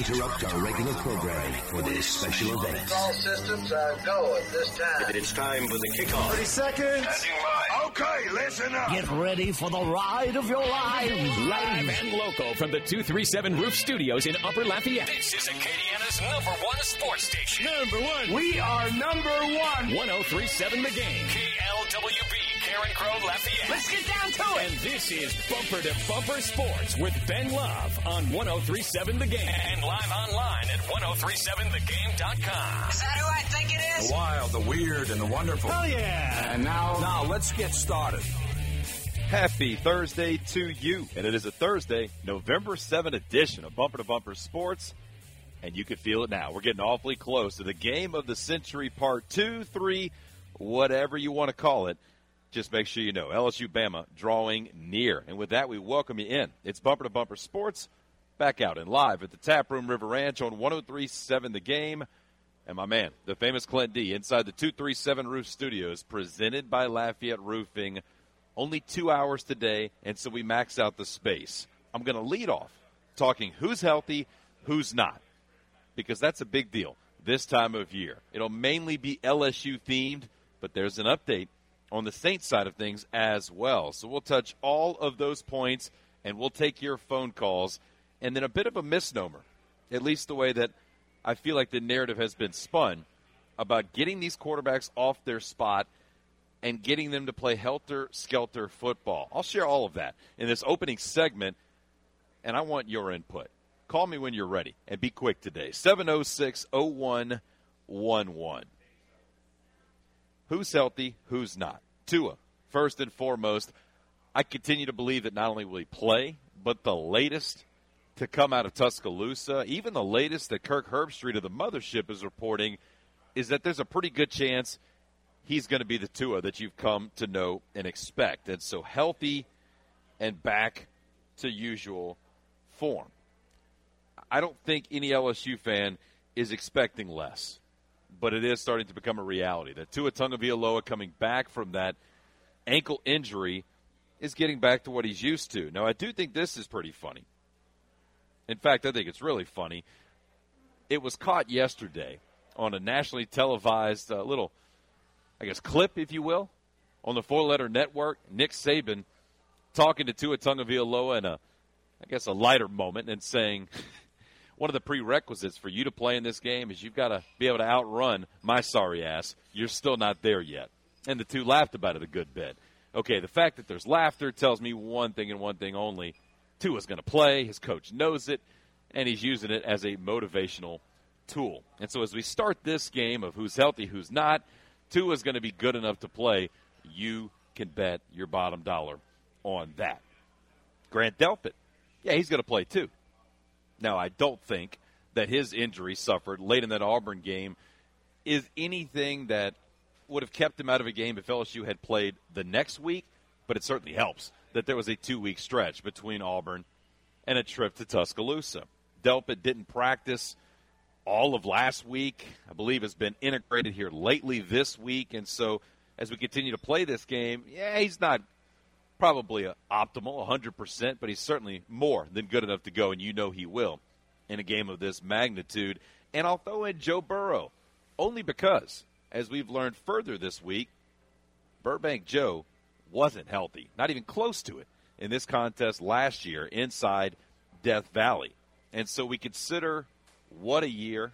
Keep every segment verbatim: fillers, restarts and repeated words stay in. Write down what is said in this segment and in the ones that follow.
interrupt our regular programming for this special event. All systems are go at this time. It's time for the kickoff. thirty seconds. Okay, listen up. Get ready for the ride of your lives. Live and local from the two three seven Roof Studios in Upper Lafayette. This is Acadiana's number one sports station. Number one. We are number one. one oh three point seven The Game. K L W B, Karen Crow, Lafayette. Let's get down to it. And this is Bumper to Bumper Sports with Ben Love on one oh three point seven The Game. And live online at ten thirty-seven the game dot com. Is that who I think it is? The wild, the weird, and the wonderful. Oh, yeah. And now, now let's get started. Happy Thursday to you. And it is a Thursday, November seventh edition of Bumper to Bumper Sports. And you can feel it now. We're getting awfully close to the game of the century, part two, three, whatever you want to call it. Just make sure you know, L S U Bama drawing near. And with that, we welcome you in. It's Bumper to Bumper Sports, back out and live at the Tap Room River Ranch on one oh three point seven The Game. And my man, the famous Clint D, inside the two thirty-seven Roof Studios, presented by Lafayette Roofing. Only two hours today, and so we max out the space. I'm going to lead off talking who's healthy, who's not, because that's a big deal this time of year. It'll mainly be L S U themed, but there's an update on the Saints side of things as well. So we'll touch all of those points, and we'll take your phone calls. And then a bit of a misnomer, at least the way that I feel like the narrative has been spun about getting these quarterbacks off their spot and getting them to play helter-skelter football. I'll share all of that in this opening segment, and I want your input. Call me when you're ready, and be quick today. seven oh six, oh one one one. Who's healthy, who's not? Tua, first and foremost. I continue to believe that not only will he play, but the latest to come out of Tuscaloosa, even the latest that Kirk Herbstreit of the Mothership is reporting, is that there's a pretty good chance he's going to be the Tua that you've come to know and expect. And so healthy and back to usual form. I don't think any L S U fan is expecting less, but it is starting to become a reality that Tua Tagovailoa, coming back from that ankle injury, is getting back to what he's used to. Now, I do think this is pretty funny. In fact, I think it's really funny. It was caught yesterday on a nationally televised uh, little, I guess, clip, if you will, on the four-letter network. Nick Saban talking to Tua Tagovailoa in a, I guess, a lighter moment and saying, one of the prerequisites for you to play in this game is you've got to be able to outrun my sorry ass. You're still not there yet. And the two laughed about it a good bit. Okay, the fact that there's laughter tells me one thing and one thing only. Tua's going to play. His coach knows it, and he's using it as a motivational tool. And so as we start this game of who's healthy, who's not, Tua's going to be good enough to play. You can bet your bottom dollar on that. Grant Delpit, yeah, he's going to play too. Now, I don't think that his injury suffered late in that Auburn game is anything that would have kept him out of a game if L S U had played the next week, but it certainly helps that there was a two-week stretch between Auburn and a trip to Tuscaloosa. Delpit didn't practice all of last week. I believe has been integrated here lately this week, and so as we continue to play this game, yeah, he's not probably a optimal, one hundred percent, but he's certainly more than good enough to go, and you know he will in a game of this magnitude. And I'll throw in Joe Burrow, only because, as we've learned further this week, Burbank Joe wasn't healthy, not even close to it, in this contest last year inside Death Valley. And so we consider what a year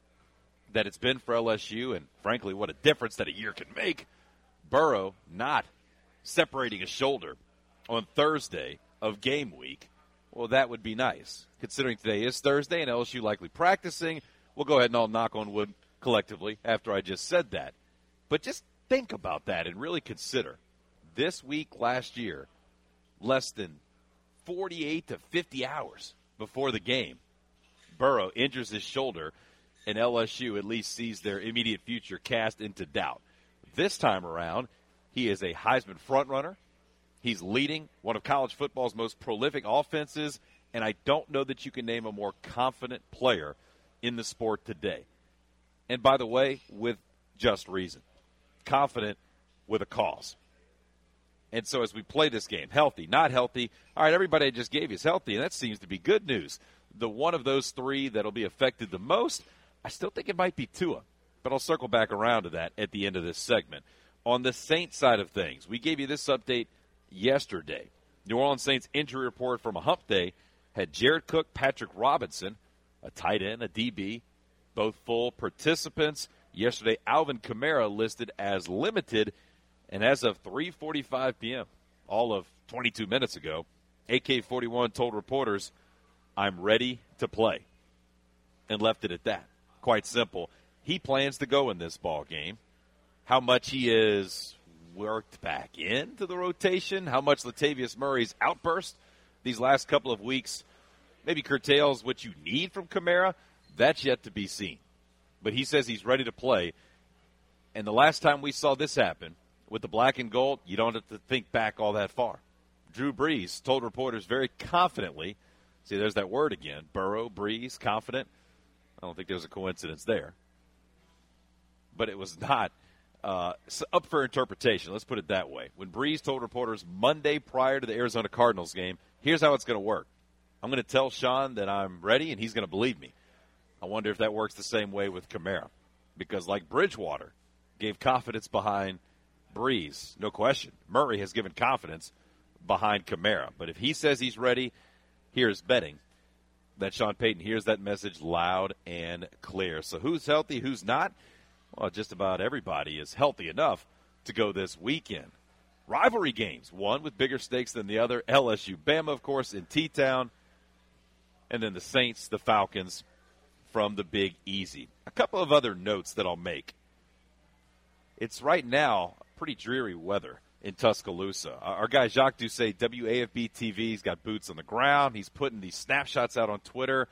that it's been for L S U, and frankly, what a difference that a year can make. Burrow not separating his shoulder on Thursday of game week. Well, that would be nice. Considering today is Thursday and L S U likely practicing, we'll go ahead and all knock on wood collectively after I just said that. But just think about that and really consider this week last year, less than forty-eight to fifty hours before the game, Burrow injures his shoulder, and L S U at least sees their immediate future cast into doubt. This time around, he is a Heisman frontrunner. He's leading one of college football's most prolific offenses, and I don't know that you can name a more confident player in the sport today. And by the way, with just reason. Confident with a cause. And so as we play this game, healthy, not healthy, all right, everybody I just gave you is healthy, and that seems to be good news. the one of those three that'll be affected the most, I still think it might be Tua. But I'll circle back around to that at the end of this segment. On the Saints side of things, we gave you this update yesterday. New Orleans Saints injury report from a hump day had Jared Cook, Patrick Robinson, a tight end, a D B, both full participants. Yesterday, Alvin Kamara listed as limited, and as of three forty-five p.m., all of twenty-two minutes ago, A K forty-one told reporters, "I'm ready to play," and left it at that. Quite simple. He plans to go in this ball game. How much he is worked back into the rotation, how much Latavius Murray's outburst these last couple of weeks maybe curtails what you need from Kamara, that's yet to be seen. But he says he's ready to play. And the last time we saw this happen with the black and gold, you don't have to think back all that far. Drew Brees told reporters very confidently, see, there's that word again, Burrow, Brees, confident. I don't think there's a coincidence there. But it was not uh, up for interpretation. Let's put it that way. When Brees told reporters Monday prior to the Arizona Cardinals game, here's how it's going to work. I'm going to tell Sean that I'm ready, and he's going to believe me. I wonder if that works the same way with Kamara. Because like Bridgewater gave confidence behind Brees, no question. Murray has given confidence behind Kamara. But if he says he's ready, here's betting that Sean Payton hears that message loud and clear. So who's healthy, who's not? Well, just about everybody is healthy enough to go this weekend. Rivalry games, one with bigger stakes than the other. L S U, Bama, of course, in T-Town. And then the Saints, the Falcons from the Big Easy. A couple of other notes that I'll make. It's right now pretty dreary weather in Tuscaloosa. Our guy Jacques Doucet, W A F B T V, he's got boots on the ground. He's putting these snapshots out on Twitter.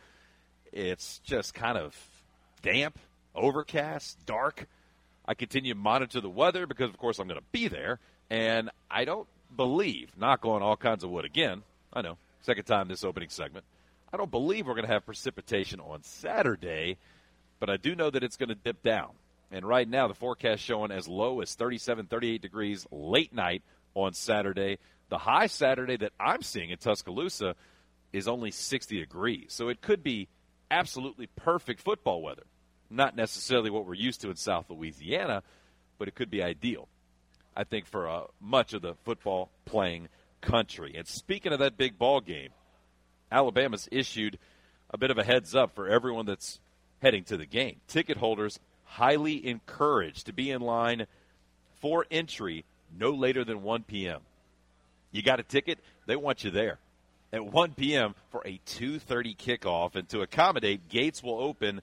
It's just kind of damp, overcast, dark. I continue to monitor the weather because, of course, I'm going to be there. And I don't believe, knock on all kinds of wood again, I know, second time this opening segment, I don't believe we're going to have precipitation on Saturday, but I do know that it's going to dip down. And right now the forecast showing as low as thirty-seven, thirty-eight degrees late night on Saturday. The high Saturday that I'm seeing in Tuscaloosa is only sixty degrees. So it could be absolutely perfect football weather. Not necessarily what we're used to in South Louisiana, but it could be ideal, I think, for uh, much of the football playing country. And speaking of that big ball game, Alabama's issued a bit of a heads up for everyone that's heading to the game. Ticket holders highly encouraged to be in line for entry no later than one p.m. You got a ticket, they want you there at one p.m. for a two thirty kickoff. And to accommodate, gates will open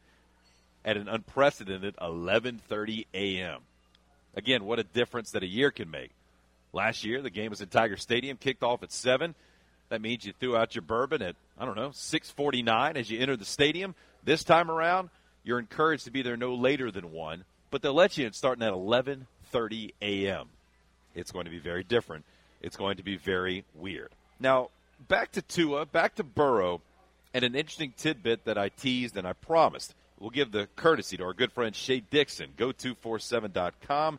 at an unprecedented eleven thirty a.m. Again, what a difference that a year can make. Last year, the game was in Tiger Stadium, kicked off at seven. That means you threw out your bourbon at, I don't know, six forty-nine as you enter the stadium. This time around, you're encouraged to be there no later than one, but they'll let you in starting at eleven thirty a.m. It's going to be very different. It's going to be very weird. Now, back to Tua, back to Burrow, and an interesting tidbit that I teased and I promised. We'll give the courtesy to our good friend Shea Dixon, go two four seven dot com.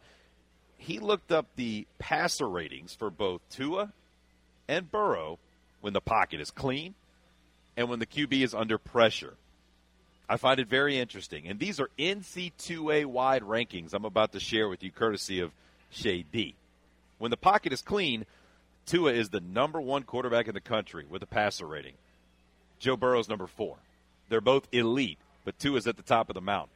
He looked up the passer ratings for both Tua and Burrow when the pocket is clean and when the Q B is under pressure. I find it very interesting. And these are N C double A-wide rankings I'm about to share with you, courtesy of Shea D. When the pocket is clean, Tua is the number one quarterback in the country with a passer rating. Joe Burrow's number four. They're both elite, but Tua is at the top of the mountain.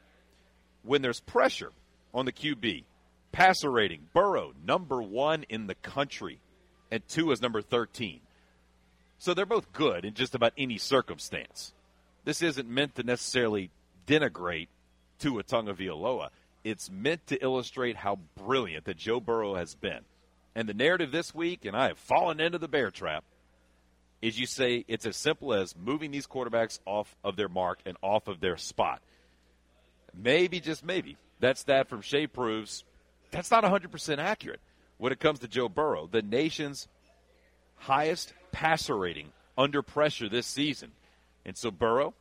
When there's pressure on the Q B, passer rating, Burrow, number one in the country, and Tua is number thirteen. So they're both good in just about any circumstance. This isn't meant to necessarily denigrate Tua Tagovailoa. It's meant to illustrate how brilliant that Joe Burrow has been. And the narrative this week, and I have fallen into the bear trap, is you say it's as simple as moving these quarterbacks off of their mark and off of their spot. Maybe, just maybe, that stat from Shea proves that's not one hundred percent accurate when it comes to Joe Burrow, the nation's highest passer rating under pressure this season. And so Burrow,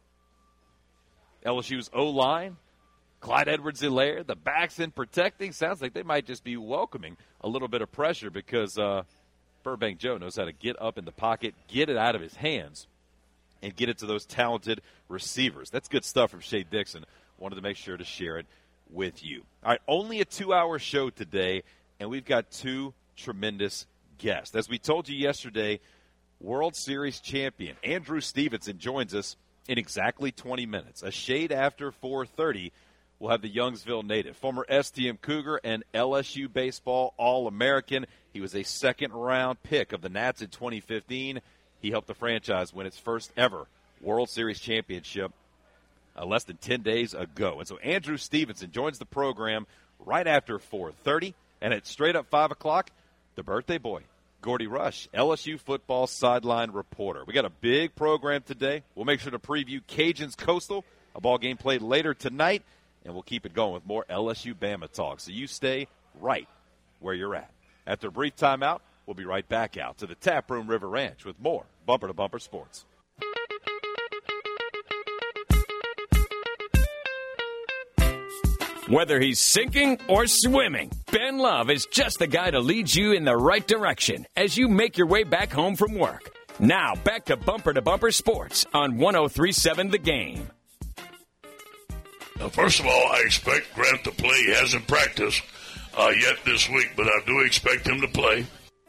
L S U's O-line, Clyde Edwards-Helaire, the backs in protecting, sounds like they might just be welcoming a little bit of pressure because uh, Burbank Joe knows how to get up in the pocket, get it out of his hands, and get it to those talented receivers. That's good stuff from Shea Dixon. Wanted to make sure to share it with you. All right, only a two-hour show today, and we've got two tremendous guests. As we told you yesterday, World Series champion Andrew Stevenson joins us in exactly twenty minutes. A shade after four thirty, we'll have the Youngsville native, former S T M Cougar and L S U baseball All-American. He was a second-round pick of the Nats in twenty fifteen. He helped the franchise win its first ever World Series championship uh, less than ten days ago. And so Andrew Stevenson joins the program right after four thirty. And at straight up five o'clock, the birthday boy, Gordy Rush, L S U football sideline reporter. We got a big program today. We'll make sure to preview Cajuns Coastal, a ball game played later tonight, and we'll keep it going with more L S U Bama talk. So you stay right where you're at. After a brief timeout, we'll be right back out to the Tap Room River Ranch with more Bumper to Bumper Sports. Whether he's sinking or swimming, Ben Love is just the guy to lead you in the right direction as you make your way back home from work. Now, back to Bumper to Bumper Sports on one oh three point seven The Game. Now, first of all, I expect Grant to play. He hasn't practiced uh, yet this week, but I do expect him to play.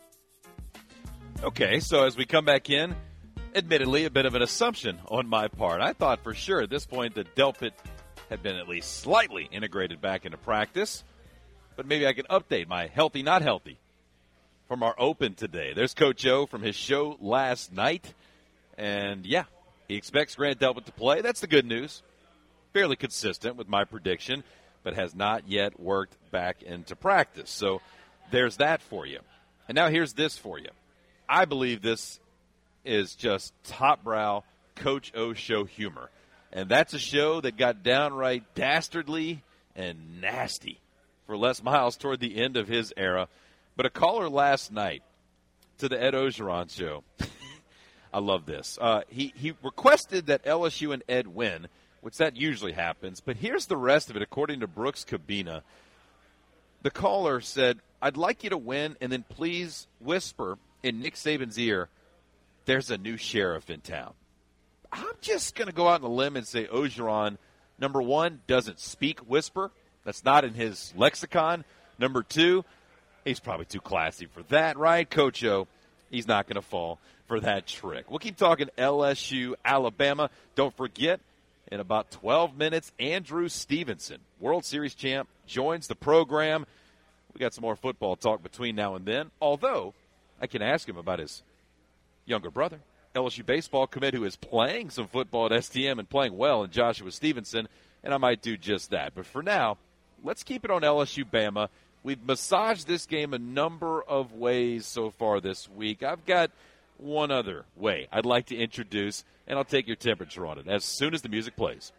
Okay, so as we come back in, admittedly a bit of an assumption on my part. I thought for sure at this point that Delpit had been at least slightly integrated back into practice, but maybe I can update my healthy, not healthy from our open today. There's Coach O from his show last night, and yeah, he expects Grant Delpit to play. That's the good news. Fairly consistent with my prediction, but has not yet worked back into practice. So there's that for you. And now here's this for you. I believe this is just top-brow Coach O show humor. And that's a show that got downright dastardly and nasty for Les Miles toward the end of his era. But a caller last night to the Ed Ogeron show, I love this. Uh, he, he requested that L S U and Ed win, which that usually happens. But here's the rest of it, according to Brooks Cabina. The caller said, I'd like you to win, and then please whisper in Nick Saban's ear, there's a new sheriff in town. I'm just going to go out on a limb and say Ogeron, number one, doesn't speak whisper. That's not in his lexicon. Number two, he's probably too classy for that, right? Coach O, he's not going to fall for that trick. We'll keep talking L S U, Alabama. Don't forget, in about twelve minutes, Andrew Stevenson, World Series champ, joins the program. We got some more football talk between now and then, although I can ask him about his younger brother, L S U baseball commit, who is playing some football at S T M and playing well, in Joshua Stevenson, and I might do just that. But for now, let's keep it on L S U Bama. We've massaged this game a number of ways so far this week. I've got one other way I'd like to introduce, and I'll take your temperature on it as soon as the music plays.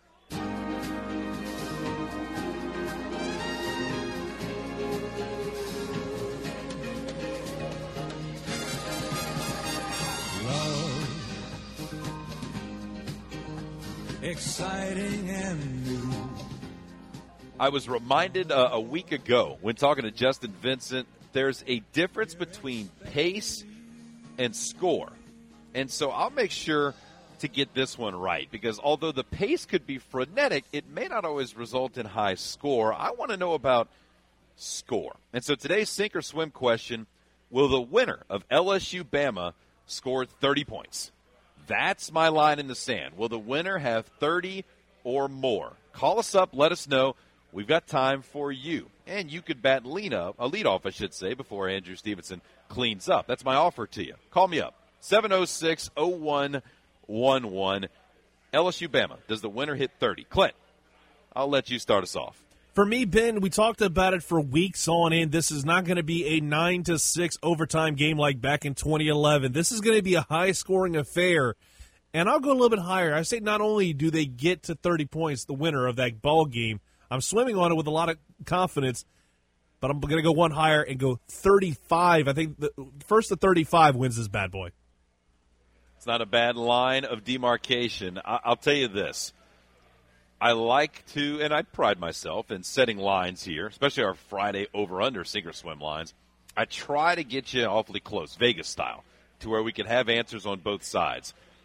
Exciting and new. I was reminded uh, a week ago when talking to Justin Vincent, there's a difference between pace and score. And so I'll make sure to get this one right, because although the pace could be frenetic, it may not always result in high score. I want to know about score. And so today's sink or swim question, will the winner of L S U Bama score thirty points? That's my line in the sand. Will the winner have thirty or more? Call us up. Let us know. We've got time for you. And you could bat lead up, a lead off, I should say, before Andrew Stevenson cleans up. That's my offer to you. Call me up. seven oh six, oh one one one. L S U Bama. Does the winner hit thirty? Clint, I'll let you start us off. For me, Ben, we talked about it for weeks on end. This is not going to be a nine to six overtime game like back in twenty eleven. This is going to be a high-scoring affair. And I'll go a little bit higher. I say not only do they get to thirty points, the winner of that ball game, I'm swimming on it with a lot of confidence, but I'm going to go one higher and go thirty-five. I think the first to thirty-five wins this bad boy. It's not a bad line of demarcation. I- I'll tell you this. I like to, and I pride myself in setting lines here, especially our Friday over-under sink or swim lines. I try to get you awfully close, Vegas style, to where we can have answers on both sides.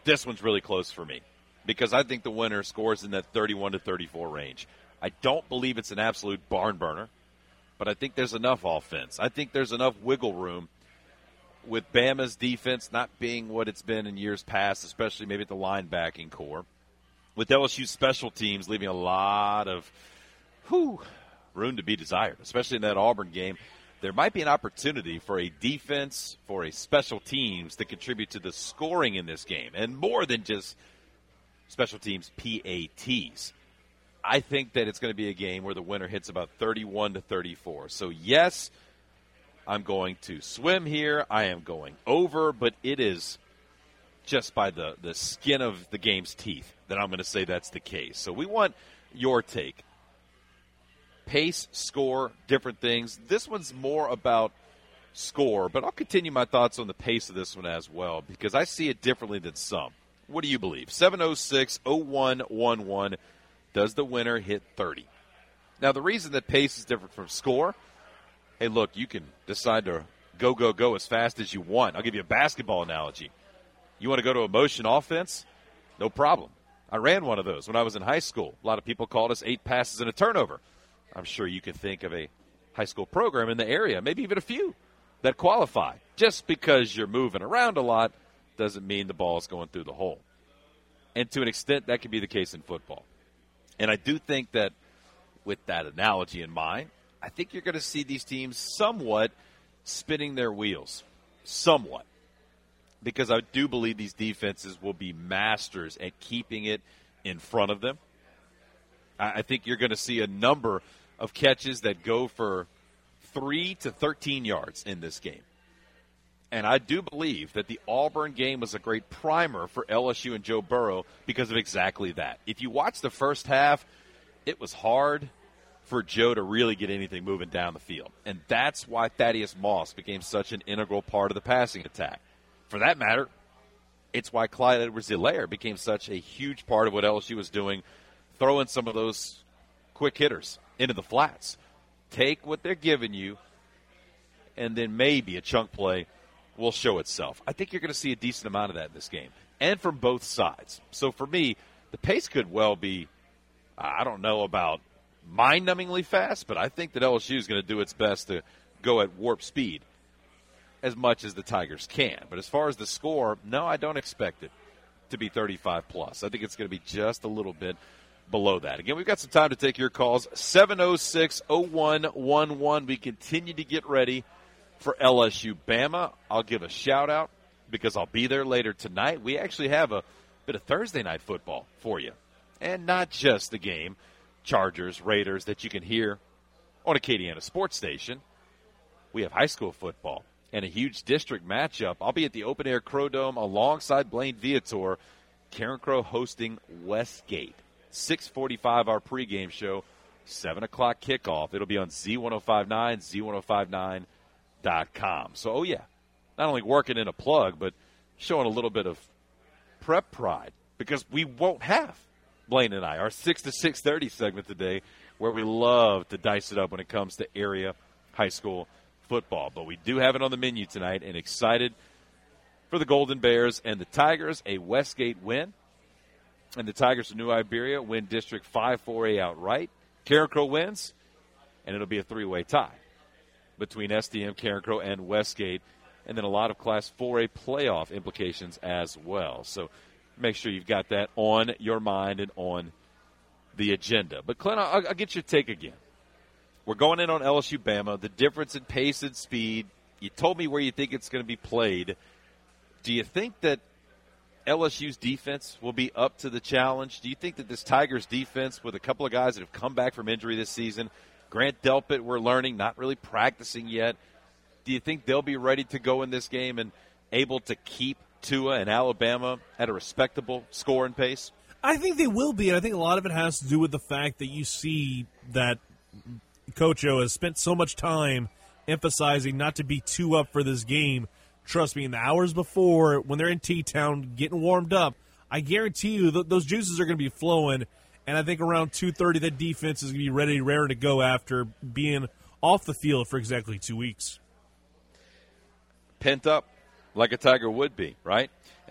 this one's really close for me because I think the winner scores in that thirty-one to thirty-four range. I don't believe it's an absolute barn burner, but I think there's enough offense. I think there's enough wiggle room with Bama's defense not being what it's been in years past, especially maybe at the linebacking core, with L S U's special teams leaving a lot of whew, room to be desired, especially in that Auburn game. There might be an opportunity for a defense, for a special teams to contribute to the scoring in this game, and more than just special teams P A Ts. I think that it's going to be a game where the winner hits about thirty-one to thirty-four. So, yes, I'm going to swim here. I am going over, but it is just by the, the skin of the game's teeth that I'm going to say that's the case. So we want your take. Pace, score, different things. This one's more about score, but I'll continue my thoughts on the pace of this one as well because I see it differently than some. What do you believe? seven oh six, oh one one one. Does the winner hit thirty? Now, the reason that pace is different from score, hey, look, you can decide to go, go, go as fast as you want. I'll give you a basketball analogy. You want to go to a motion offense? No problem. I ran one of those when I was in high school. A lot of people called us eight passes and a turnover. I'm sure you can think of a high school program in the area, maybe even a few, that qualify. Just because you're moving around a lot doesn't mean the ball is going through the hole. And to an extent, that can be the case in football. And I do think that with that analogy in mind, I think you're going to see these teams somewhat spinning their wheels. Somewhat. Because I do believe these defenses will be masters at keeping it in front of them. I think you're going to see a number of catches that go for three to thirteen yards in this game. And I do believe that the Auburn game was a great primer for L S U and Joe Burrow because of exactly that. If you watch the first half, it was hard for Joe to really get anything moving down the field. And that's why Thaddeus Moss became such an integral part of the passing attack. For that matter, it's why Clyde Edwards-Helaire became such a huge part of what L S U was doing, throwing some of those quick hitters into the flats. Take what they're giving you, and then maybe a chunk play will show itself. I think you're going to see a decent amount of that in this game, and from both sides. So for me, the pace could well be, I don't know about mind-numbingly fast, but I think that L S U is going to do its best to go at warp speed as much as the Tigers can. But as far as the score, no, I don't expect it to be thirty-five plus. I think it's going to be just a little bit below that. Again, we've got some time to take your calls. seven oh six, oh one one one. We continue to get ready for L S U Bama. I'll give a shout-out because I'll be there later tonight. We actually have a bit of Thursday night football for you. And not just the game, Chargers, Raiders, that you can hear on Acadiana Sports Station. We have high school football and a huge district matchup. I'll be at the Open Air Crow Dome alongside Blaine Viator. Karen Crow hosting Westgate. six forty-five our pregame show, seven o'clock kickoff. It'll be on Z ten fifty-nine, Z ten fifty-nine dot com. So, oh, yeah, not only working in a plug, but showing a little bit of prep pride because we won't have Blaine and I, our six to six thirty segment today, where we love to dice it up when it comes to area high school football. But we do have it on the menu tonight, and excited for the Golden Bears and the Tigers, a Westgate win. And the Tigers of New Iberia win District five four A outright. Karen Crow wins, and it'll be a three-way tie between S D M, Karen Crow, and Westgate, and then a lot of Class four A playoff implications as well. So make sure you've got that on your mind and on the agenda. But, Clint, I'll, I'll get your take again. We're going in on L S U Bama, the difference in pace and speed. You told me where you think it's going to be played. Do you think that L S U's defense will be up to the challenge? Do you think that this Tigers defense, with a couple of guys that have come back from injury this season, Grant Delpit, we're learning, not really practicing yet, do you think they'll be ready to go in this game and able to keep Tua and Alabama at a respectable score and pace? I think they will be, and I think a lot of it has to do with the fact that you see that Coach O has spent so much time emphasizing not to be too up for this game. Trust me, in the hours before, when they're in T-Town getting warmed up, I guarantee you th- those juices are going to be flowing, and I think around two thirty that defense is going to be ready, raring to go after being off the field for exactly two weeks. Pent up, like a Tiger would be, right?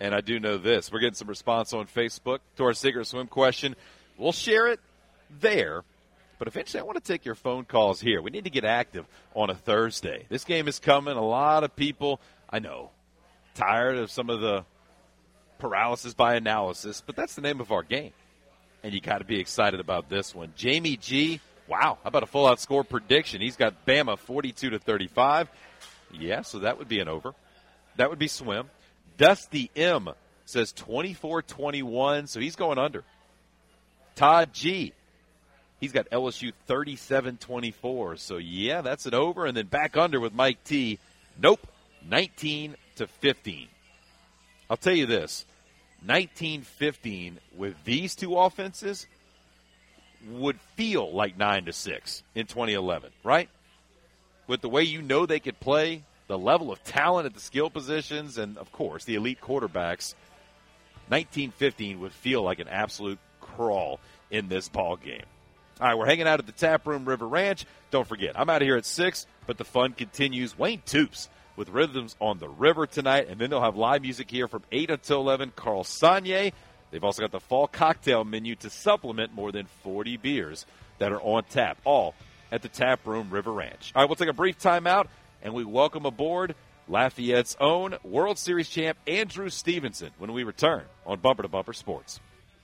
And I do know this. We're getting some response on Facebook to our Sink or Swim question. We'll share it there. But eventually I want to take your phone calls here. We need to get active on a Thursday. This game is coming. A lot of people, I know, tired of some of the paralysis by analysis, but that's the name of our game. And you got to be excited about this one. Jamie G, wow, how about a full-out score prediction? He's got Bama forty-two to thirty-five. Yeah, so that would be an over. That would be swim. Dusty M says twenty-four twenty-one, so he's going under. Todd G, he's got L S U thirty-seven twenty-four, so yeah, that's an over. And then back under with Mike T, nope, nineteen to fifteen. I'll tell you this, nineteen fifteen with these two offenses would feel like nine to six in twenty eleven, right? With the way you know they could play, the level of talent at the skill positions, and, of course, the elite quarterbacks, nineteen fifteen would feel like an absolute crawl in this ball game. All right, we're hanging out at the Tap Room River Ranch. Don't forget, I'm out of here at six, but the fun continues. Wayne Toops with Rhythms on the River tonight, and then they'll have live music here from eight until eleven. Carl Sagne. They've also got the fall cocktail menu to supplement more than forty beers that are on tap, all at the Tap Room River Ranch. All right, we'll take a brief timeout, and we welcome aboard Lafayette's own World Series champ Andrew Stevenson when we return on Bumper to Bumper Sports.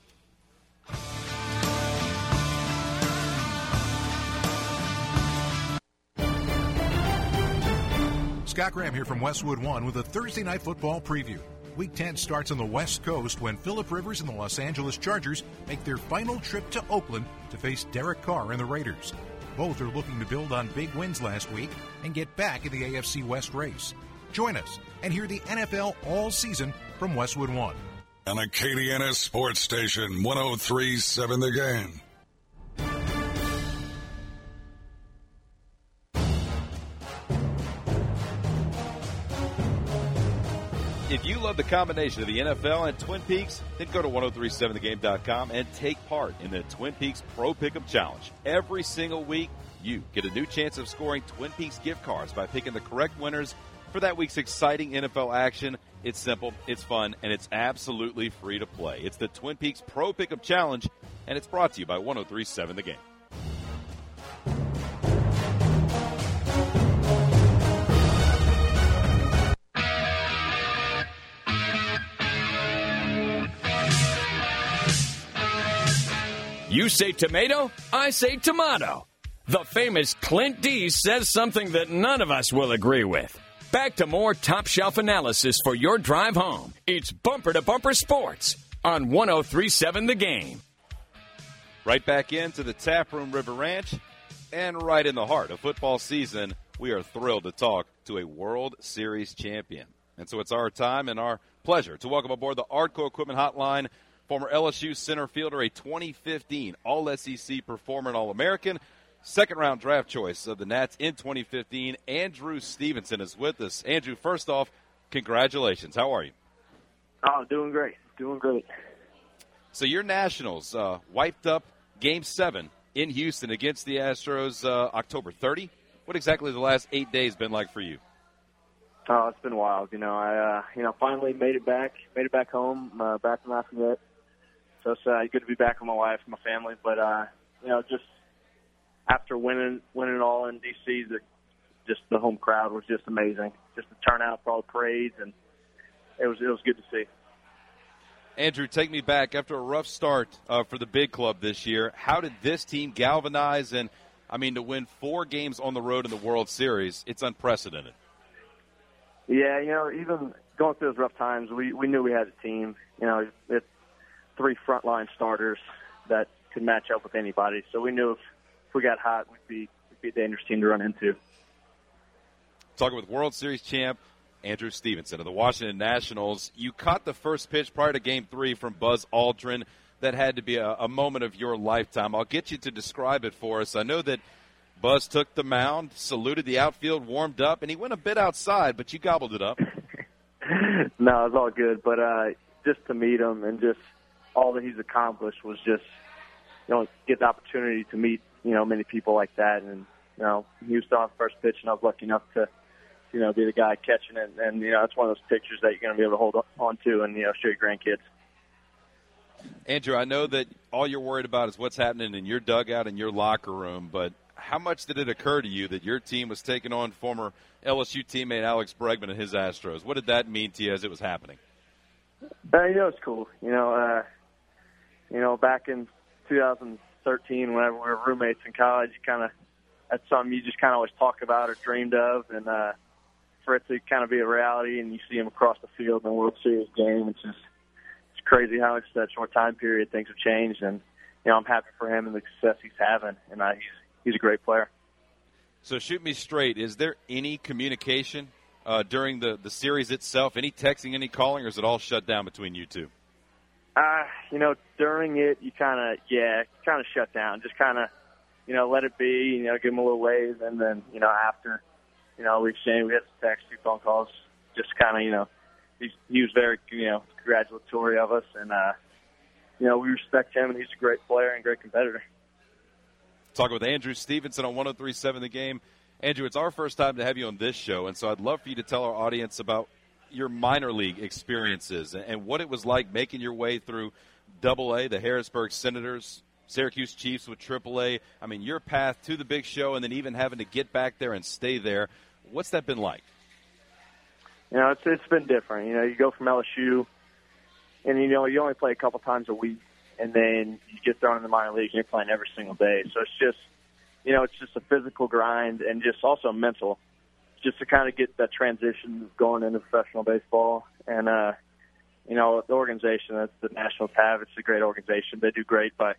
Scott Graham here from Westwood One with a Thursday night football preview. Week ten starts on the West Coast when Phillip Rivers and the Los Angeles Chargers make their final trip to Oakland to face Derek Carr and the Raiders. Both are looking to build on big wins last week and get back in the A F C West race. Join us and hear the N F L all season from Westwood One. On a K D N S sports station, one oh three point seven The Game. If you love the combination of the N F L and Twin Peaks, then go to ten thirty-seven the game dot com and take part in the Twin Peaks Pro Pick'em Challenge. Every single week, you get a new chance of scoring Twin Peaks gift cards by picking the correct winners for that week's exciting N F L action. It's simple, it's fun, and it's absolutely free to play. It's the Twin Peaks Pro Pick'em Challenge, and it's brought to you by ten thirty-seven The Game. You say tomato, I say tomato. The famous Clint D says something that none of us will agree with. Back to more top shelf analysis for your drive home. It's Bumper to Bumper Sports on ten thirty-seven The Game. Right back into the Tap Room River Ranch, and right in the heart of football season, we are thrilled to talk to a World Series champion. And so it's our time and our pleasure to welcome aboard the Ardco Equipment Hotline former L S U center fielder, a twenty fifteen All S E C performer and All-American, second-round draft choice of the Nats in twenty fifteen. Andrew Stevenson is with us. Andrew, first off, congratulations. How are you? Oh, doing great. Doing great. So your Nationals uh, wiped up Game seven in Houston against the Astros uh, October thirtieth. What exactly the last eight days been like for you? Oh, it's been wild. You know, I uh, you know finally made it back, made it back home, uh, back in Lafayette. So it's uh, good to be back with my wife and my family. But uh, you know, just after winning winning it all in D C, the, just the home crowd was just amazing. Just the turnout for all the parades, and it was it was good to see. Andrew, take me back. After a rough start uh, for the big club this year, how did this team galvanize? And, I mean, to win four games on the road in the World Series, it's unprecedented. Yeah, you know, even going through those rough times, we, we knew we had a team. You know, it's three frontline starters that could match up with anybody. So we knew if, if we got hot, we'd be, we'd be a dangerous team to run into. Talking with World Series champ Andrew Stevenson of the Washington Nationals. You caught the first pitch prior to Game three from Buzz Aldrin. That had to be a, a moment of your lifetime. I'll get you to describe it for us. I know that Buzz took the mound, saluted the outfield, warmed up, and he went a bit outside, but you gobbled it up. No, it was all good. But uh, just to meet him and just all that he's accomplished was just, you know, get the opportunity to meet, you know, many people like that. And, you know, he was still on first pitch, and I was lucky enough to you know, be the guy catching it. And, you know, it's one of those pictures that you're going to be able to hold on to and, you know, show your grandkids. Andrew, I know that all you're worried about is what's happening in your dugout and your locker room, but how much did it occur to you that your team was taking on former L S U teammate Alex Bregman and his Astros? What did that mean to you as it was happening? Uh, you know, it's cool. You know, uh, you know, back in two thousand thirteen, whenever we were roommates in college, you kind of that's something you just kind of always talk about or dreamed of, and uh, for it to kind of be a reality, and you see him across the field in a World Series game, it's just it's crazy how in such a short time period things have changed, and you know, I'm happy for him and the success he's having, and uh, he's he's a great player. So shoot me straight, is there any communication uh, during the, the series itself, any texting, any calling, or is it all shut down between you two? Uh, you know, during it, you kind of, yeah, kind of shut down. Just kind of, you know, let it be, you know, give him a little wave, and then, you know, after, you know, we exchanged, we had some text, two phone calls, just kind of, you know, he's, he was very, you know, congratulatory of us, and, uh, you know, we respect him, and he's a great player and great competitor. Talking with Andrew Stevenson on one oh three point seven The Game. Andrew, it's our first time to have you on this show, and so I'd love for you to tell our audience about your minor league experiences and what it was like making your way through Double A, the Harrisburg Senators, Syracuse Chiefs with Triple A. I mean, your path to the big show and then even having to get back there and stay there. What's that been like? You know, it's it's been different. You know, you go from L S U, and, you know, you only play a couple times a week, and then you get thrown in the minor league and you're playing every single day. So it's just, you know, it's just a physical grind and just also mental, just to kind of get that transition going into professional baseball. And, uh, you know, the organization that the Nationals have, it's a great organization. They do great by,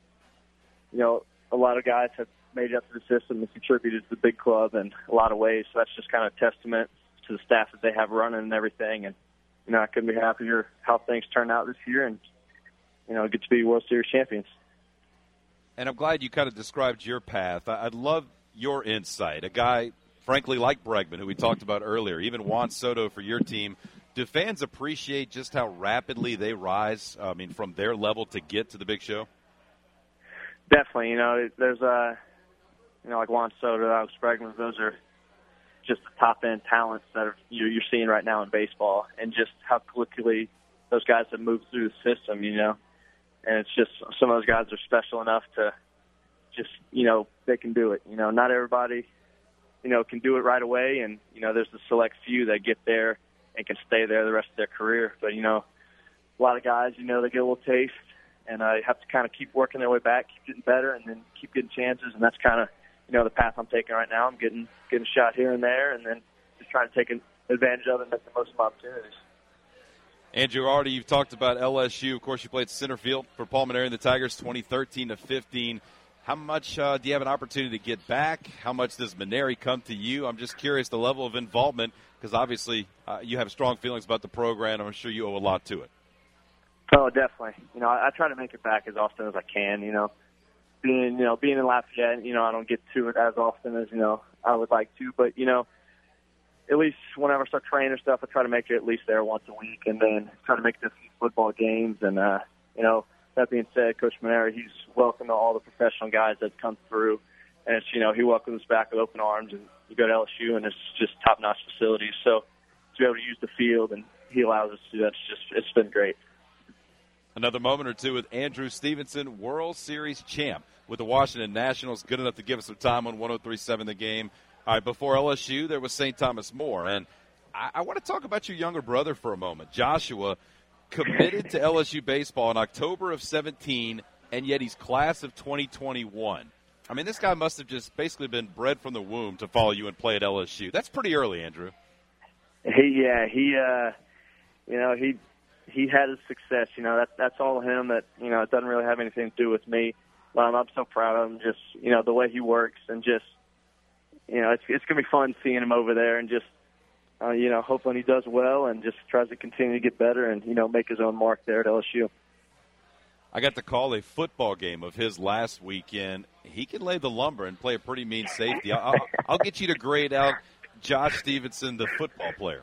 you know, a lot of guys have made it up to the system and contributed to the big club in a lot of ways. So that's just kind of a testament to the staff that they have running and everything. And, you know, I couldn't be happier how things turned out this year, and, you know, get to be World Series champions. And I'm glad you kind of described your path. I'd love your insight. A guy, frankly, like Bregman, who we talked about earlier, even Juan Soto for your team. Do fans appreciate just how rapidly they rise, I mean, from their level to get to the big show? Definitely. You know, there's, uh, you know, like Juan Soto, Alex Bregman, those are just the top-end talents that are, you're seeing right now in baseball, and just how quickly those guys have moved through the system, you know. And it's just some of those guys are special enough to just, you know, they can do it. You know, not everybody, you know, can do it right away. And, you know, there's the select few that get there and can stay there the rest of their career. But, you know, a lot of guys, you know, they get a little taste and uh, have to kind of keep working their way back, keep getting better, and then keep getting chances. And that's kind of, you know, the path I'm taking right now. I'm getting, getting a shot here and there, and then just trying to take advantage of it and make the most of my opportunities. Andrew, already you've talked about L S U. Of course, you played center field for Pulmonary and the Tigers twenty thirteen to fifteen. How much uh, do you have an opportunity to get back? How much does Maneri come to you? I'm just curious the level of involvement, because obviously uh, you have strong feelings about the program. I'm sure you owe a lot to it. Oh, definitely. You know, I, I try to make it back as often as I can. You know, being you know being in Lafayette, you know, I don't get to it as often as you know I would like to, but you know. At least whenever I start training or stuff, I try to make it at least there once a week, and then try to make it to football games. And, uh, you know, that being said, Coach Maneri, he's welcomed all the professional guys that come through. And, it's, you know, he welcomes us back with open arms. And you go to L S U, and it's just top-notch facilities. So to be able to use the field, and he allows us to do that, it's just it's been great. Another moment or two with Andrew Stevenson, World Series champ with the Washington Nationals. Good enough to give us some time on one oh three point seven The Game. All right, before L S U, there was Saint Thomas More. And I, I want to talk about your younger brother for a moment. Joshua committed to L S U baseball in October of seventeen, and yet he's class of twenty twenty-one. I mean, this guy must have just basically been bred from the womb to follow you and play at L S U. That's pretty early, Andrew. He, yeah, he, uh, you know, he he had his success. You know, that, that's all him. That, you know, it doesn't really have anything to do with me. Um, I'm so proud of him, just, you know, the way he works, and just, you know, it's it's going to be fun seeing him over there, and just, uh, you know, hoping he does well and just tries to continue to get better and, you know, make his own mark there at L S U. I got to call a football game of his last weekend. He can lay the lumber and play a pretty mean safety. I'll, I'll get you to grade out Josh Stevenson, the football player.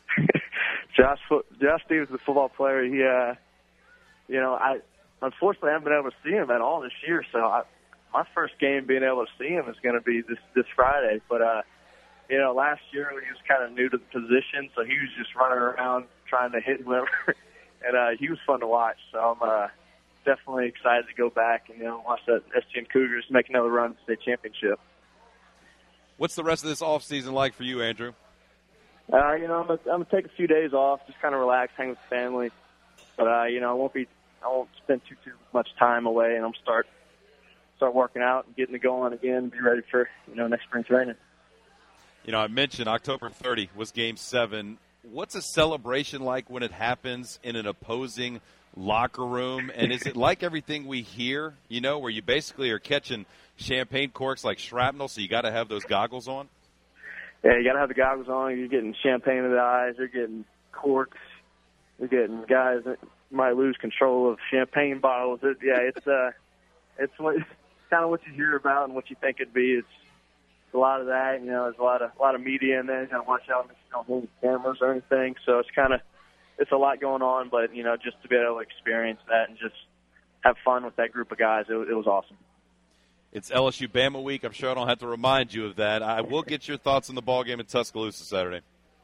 Josh Josh Stevenson, the football player, he, uh, you know, I unfortunately haven't been able to see him at all this year, so I, my first game being able to see him is going to be this this Friday. But uh, you know, last year he was kind of new to the position, so he was just running around trying to hit whoever, and uh, he was fun to watch. So I'm uh, definitely excited to go back and, you know, watch that S T N Cougars make another run to the state championship. What's the rest of this off season like for you, Andrew? Uh, you know, I'm gonna, I'm gonna take a few days off, just kind of relax, hang with the family. But uh, you know, I won't be, I won't spend too too much time away, and I'm start start working out and getting it going again, be ready for, you know, next spring training. You know, I mentioned October thirtieth was Game Seven. What's a celebration like when it happens in an opposing locker room? And is it like everything we hear? You know, where you basically are catching champagne corks like shrapnel, so you got to have those goggles on. Yeah, you got to have the goggles on. You're getting champagne in the eyes. You're getting corks. You're getting guys that might lose control of champagne bottles. It, yeah, it's uh, it's what kind of what you hear about and what you think it'd be. It's, it's a lot of that. You know, there's a lot of a lot of media in there. You got to watch out if you don't hold cameras or anything. So it's kind of it's a lot going on. But you know, just to be able to experience that and just have fun with that group of guys, it, it was awesome. It's L S U Bama week. I'm sure I don't have to remind you of that. I will get your thoughts on the ball game in Tuscaloosa Saturday.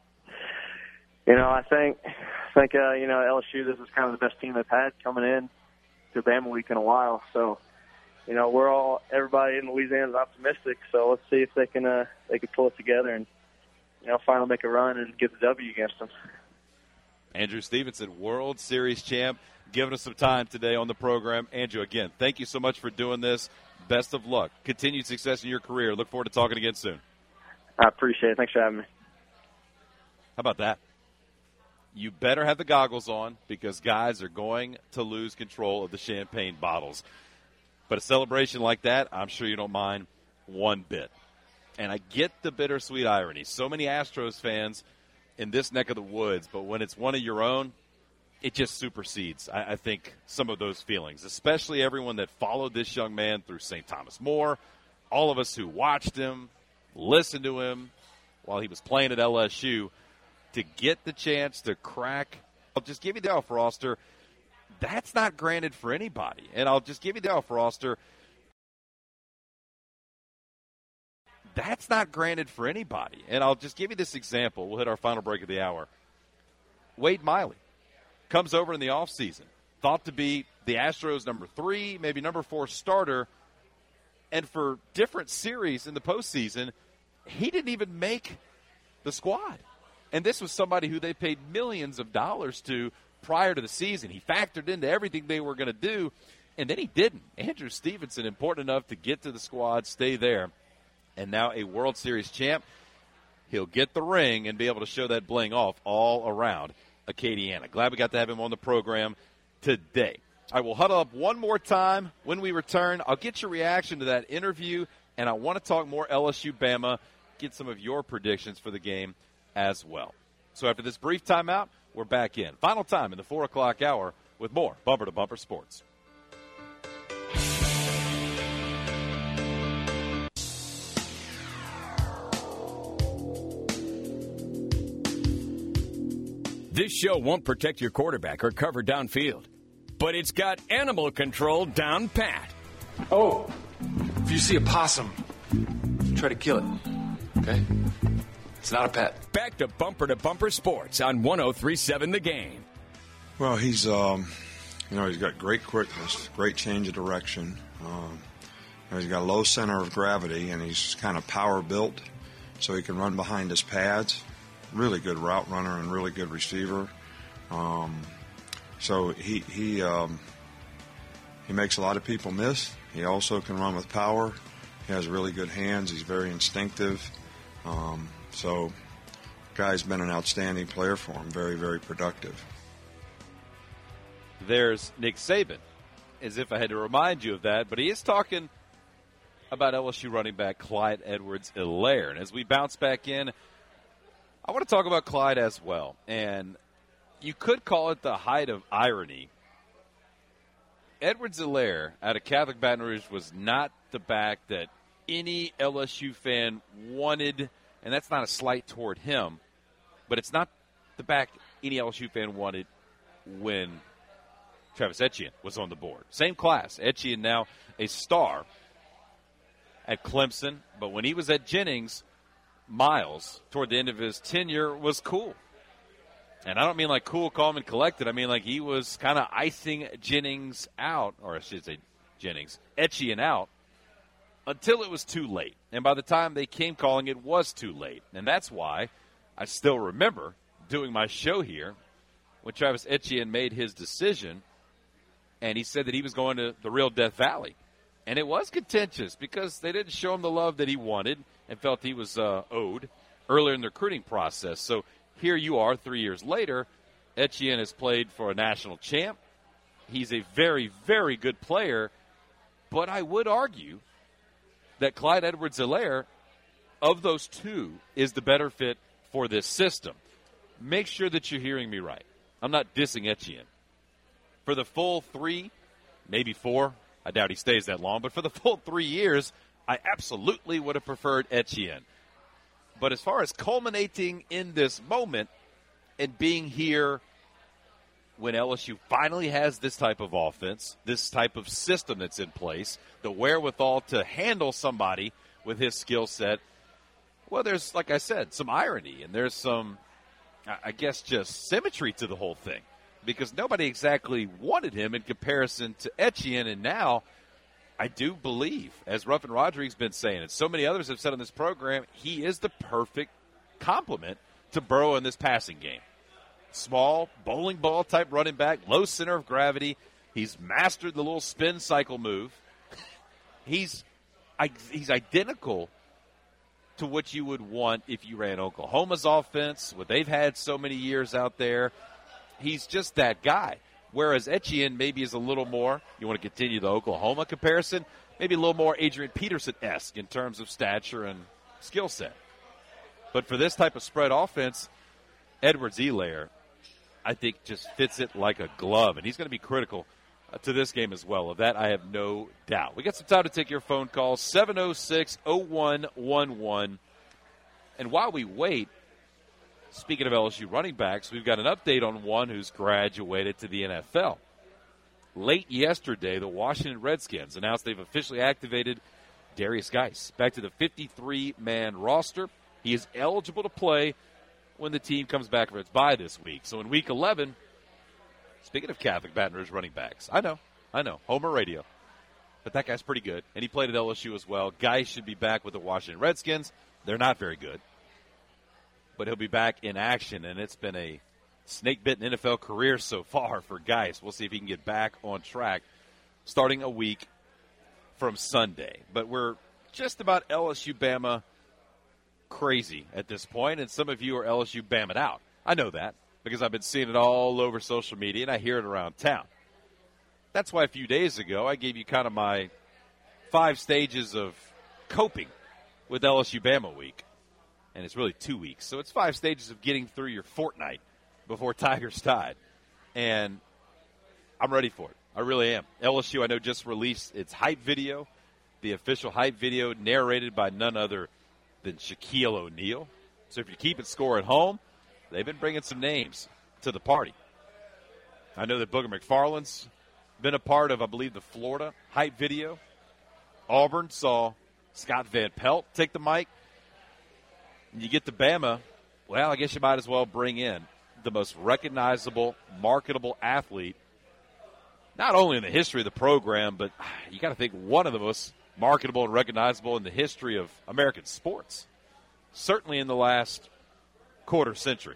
You know, I think, I think uh, you know, L S U, this is kind of the best team they've had coming in to Bama week in a while. So, you know, we're all, everybody in Louisiana is optimistic. So let's see if they can, uh, they can pull it together and, you know, finally make a run and get the W against them. Andrew Stevenson, World Series champ, giving us some time today on the program. Andrew, again, thank you so much for doing this. Best of luck. Continued success in your career. Look forward to talking again soon. I appreciate it. Thanks for having me. How about that? You better have the goggles on because guys are going to lose control of the champagne bottles. But a celebration like that, I'm sure you don't mind one bit. And I get the bittersweet irony. So many Astros fans in this neck of the woods, but when it's one of your own, it just supersedes, I, I think, some of those feelings, especially everyone that followed this young man through Saint Thomas More, all of us who watched him, listened to him while he was playing at L S U, to get the chance to crack. I'll just give you the Al Froster. That's not granted for anybody. And I'll just give you the Al Froster. That's not granted for anybody. And I'll just give you this example. We'll hit our final break of the hour. Wade Miley comes over in the offseason, thought to be the Astros' number three, maybe number four starter, and for different series in the postseason, he didn't even make the squad. And this was somebody who they paid millions of dollars to prior to the season. He factored into everything they were going to do, and then he didn't. Andrew Stevenson, important enough to get to the squad, stay there, and now a World Series champ. He'll get the ring and be able to show that bling off all around Acadiana. Glad we got to have him on the program today. I will huddle up one more time. When we return, I'll get your reaction to that interview, and I want to talk more L S U Bama, get some of your predictions for the game as well. So after this brief timeout, we're back in. Final time in the four o'clock hour with more Bumper to Bumper Sports. This show won't protect your quarterback or cover downfield, but it's got animal control down pat. Oh, if you see a possum, try to kill it, okay? It's not a pet. Back to Bumper to Bumper Sports on one oh three point seven The Game. Well, he's, um, you know, he's got great quickness, great change of direction. Um, you know, he's got a low center of gravity, and he's kind of power built, so he can run behind his pads. Really good route runner and really good receiver. Um, so he he um, he makes a lot of people miss. He also can run with power. He has really good hands. He's very instinctive. Um, so, guy's been an outstanding player for him. Very, very productive. There's Nick Saban, as if I had to remind you of that, but he is talking about L S U running back Clyde Edwards-Helaire. And as we bounce back in, I want to talk about Clyde as well. And you could call it the height of irony. Edwards-Helaire out of Catholic Baton Rouge was not the back that any L S U fan wanted, and that's not a slight toward him, but it's not the back any L S U fan wanted when Travis Etienne was on the board. Same class. Etienne now a star at Clemson, but when he was at Jennings, Miles toward the end of his tenure was cool. And I don't mean like cool, calm, and collected. I mean like he was kind of icing Jennings out, or I should say Jennings, Etienne out, until it was too late. And by the time they came calling, it was too late. And that's why I still remember doing my show here when Travis Etienne made his decision, and he said that he was going to the real Death Valley. And it was contentious because they didn't show him the love that he wanted and felt he was uh, owed earlier in the recruiting process. So here you are three years later. Etienne has played for a national champ. He's a very, very good player. But I would argue that Clyde Edwards-Helaire, of those two, is the better fit for this system. Make sure that you're hearing me right. I'm not dissing Etienne. For the full three, maybe four, I doubt he stays that long, but for the full three years, I absolutely would have preferred Etienne. But as far as culminating in this moment and being here when L S U finally has this type of offense, this type of system that's in place, the wherewithal to handle somebody with his skill set, well, there's, like I said, some irony, and there's some, I guess, just symmetry to the whole thing, because nobody exactly wanted him in comparison to Etienne, and now I do believe, as Ruffin Rodriguez has been saying, and so many others have said on this program, he is the perfect complement to Burrow in this passing game. Small, bowling ball type running back, low center of gravity. He's mastered the little spin cycle move. He's he's identical to what you would want if you ran Oklahoma's offense, what they've had so many years out there. He's just that guy. Whereas Etienne maybe is a little more, you want to continue the Oklahoma comparison, maybe a little more Adrian Peterson-esque in terms of stature and skill set. But for this type of spread offense, Edwards-Helaire, I think, just fits it like a glove. And he's going to be critical uh, to this game as well. Of that, I have no doubt. We got some time to take your phone calls, seven oh six, oh one one one. And while we wait, speaking of L S U running backs, we've got an update on one who's graduated to the N F L. Late yesterday, the Washington Redskins announced they've officially activated Darius Geis back to the fifty-three man roster. He is eligible to play when the team comes back from its bye this week. So in week eleven, speaking of Catholic Baton Rouge running backs, I know, I know, Homer Radio, but that guy's pretty good, and he played at L S U as well. Geis should be back with the Washington Redskins. They're not very good, but he'll be back in action, and it's been a snake-bitten N F L career so far for Geis. We'll see if he can get back on track starting a week from Sunday. But we're just about L S U Bama crazy at this point, and some of you are L S U Bama out. I know that because I've been seeing it all over social media, and I hear it around town. That's why a few days ago I gave you kind of my five stages of coping with L S U Bama week. And it's really two weeks. So it's five stages of getting through your fortnight before Tigers Tide. And I'm ready for it. I really am. L S U, I know, just released its hype video, the official hype video narrated by none other than Shaquille O'Neal. So if you're keeping score at home, they've been bringing some names to the party. I know that Booger McFarland's been a part of, I believe, the Florida hype video. Auburn saw Scott Van Pelt take the mic. You get to Bama, well, I guess you might as well bring in the most recognizable, marketable athlete, not only in the history of the program, but you got to think one of the most marketable and recognizable in the history of American sports, certainly in the last quarter century.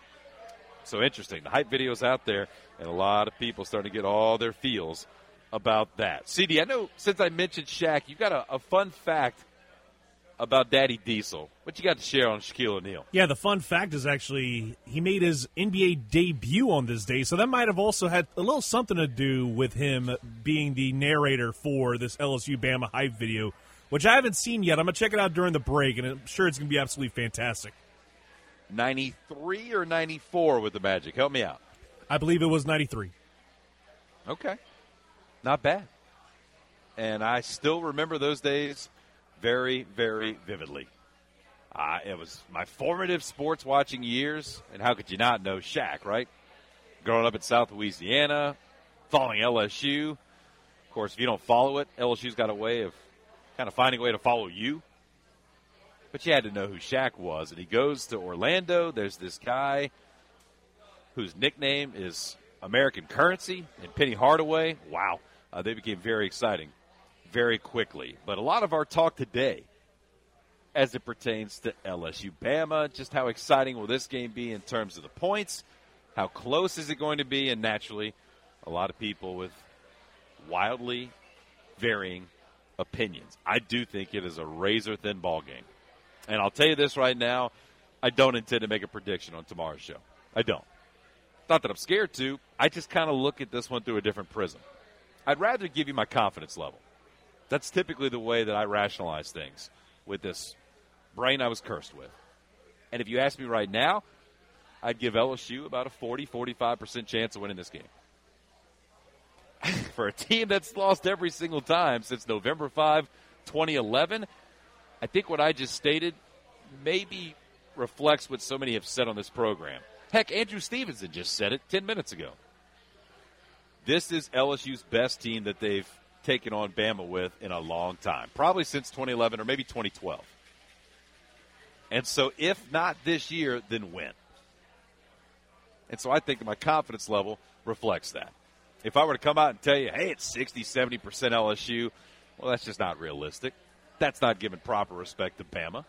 So interesting. The hype video's out there, and a lot of people starting to get all their feels about that. C D, I know since I mentioned Shaq, you got a, a fun fact about Daddy Diesel. What you got to share on Shaquille O'Neal? Yeah, the fun fact is actually he made his N B A debut on this day, so that might have also had a little something to do with him being the narrator for this L S U Bama hype video, which I haven't seen yet. I'm going to check it out during the break, and I'm sure it's going to be absolutely fantastic. ninety-three or ninety-four with the Magic? Help me out. I believe it was ninety-three. Okay. Not bad. And I still remember those days very, very vividly. Uh, it was my formative sports watching years, and how could you not know Shaq, right? Growing up in South Louisiana, following L S U. Of course, if you don't follow it, L S U's got a way of kind of finding a way to follow you. but you had to know who Shaq was. And he goes to Orlando. There's this guy whose nickname is American Currency and Penny Hardaway. Wow. Uh, they became very exciting very quickly. But a lot of our talk today, as it pertains to L S U Bama, just how exciting will this game be in terms of the points? How close is it going to be? And naturally, a lot of people with wildly varying opinions. I do think it is a razor-thin ball game. And I'll tell you this right now, I don't intend to make a prediction on tomorrow's show. I don't. Not that I'm scared to. I just kind of look at this one through a different prism. I'd rather give you my confidence level. That's typically the way that I rationalize things with this brain I was cursed with. And if you ask me right now, I'd give L S U about a forty, forty-five percent chance of winning this game. For a team that's lost every single time since November fifth, twenty eleven, I think what I just stated maybe reflects what so many have said on this program. Heck, Andrew Stevenson just said it ten minutes ago. This is L S U's best team that they've taken on Bama with in a long time, probably since twenty eleven or maybe twenty twelve. And so if not this year, then when? And so I think my confidence level reflects that. If I were to come out and tell you, hey, it's sixty, seventy percent L S U, well, that's just not realistic. That's not giving proper respect to Bama.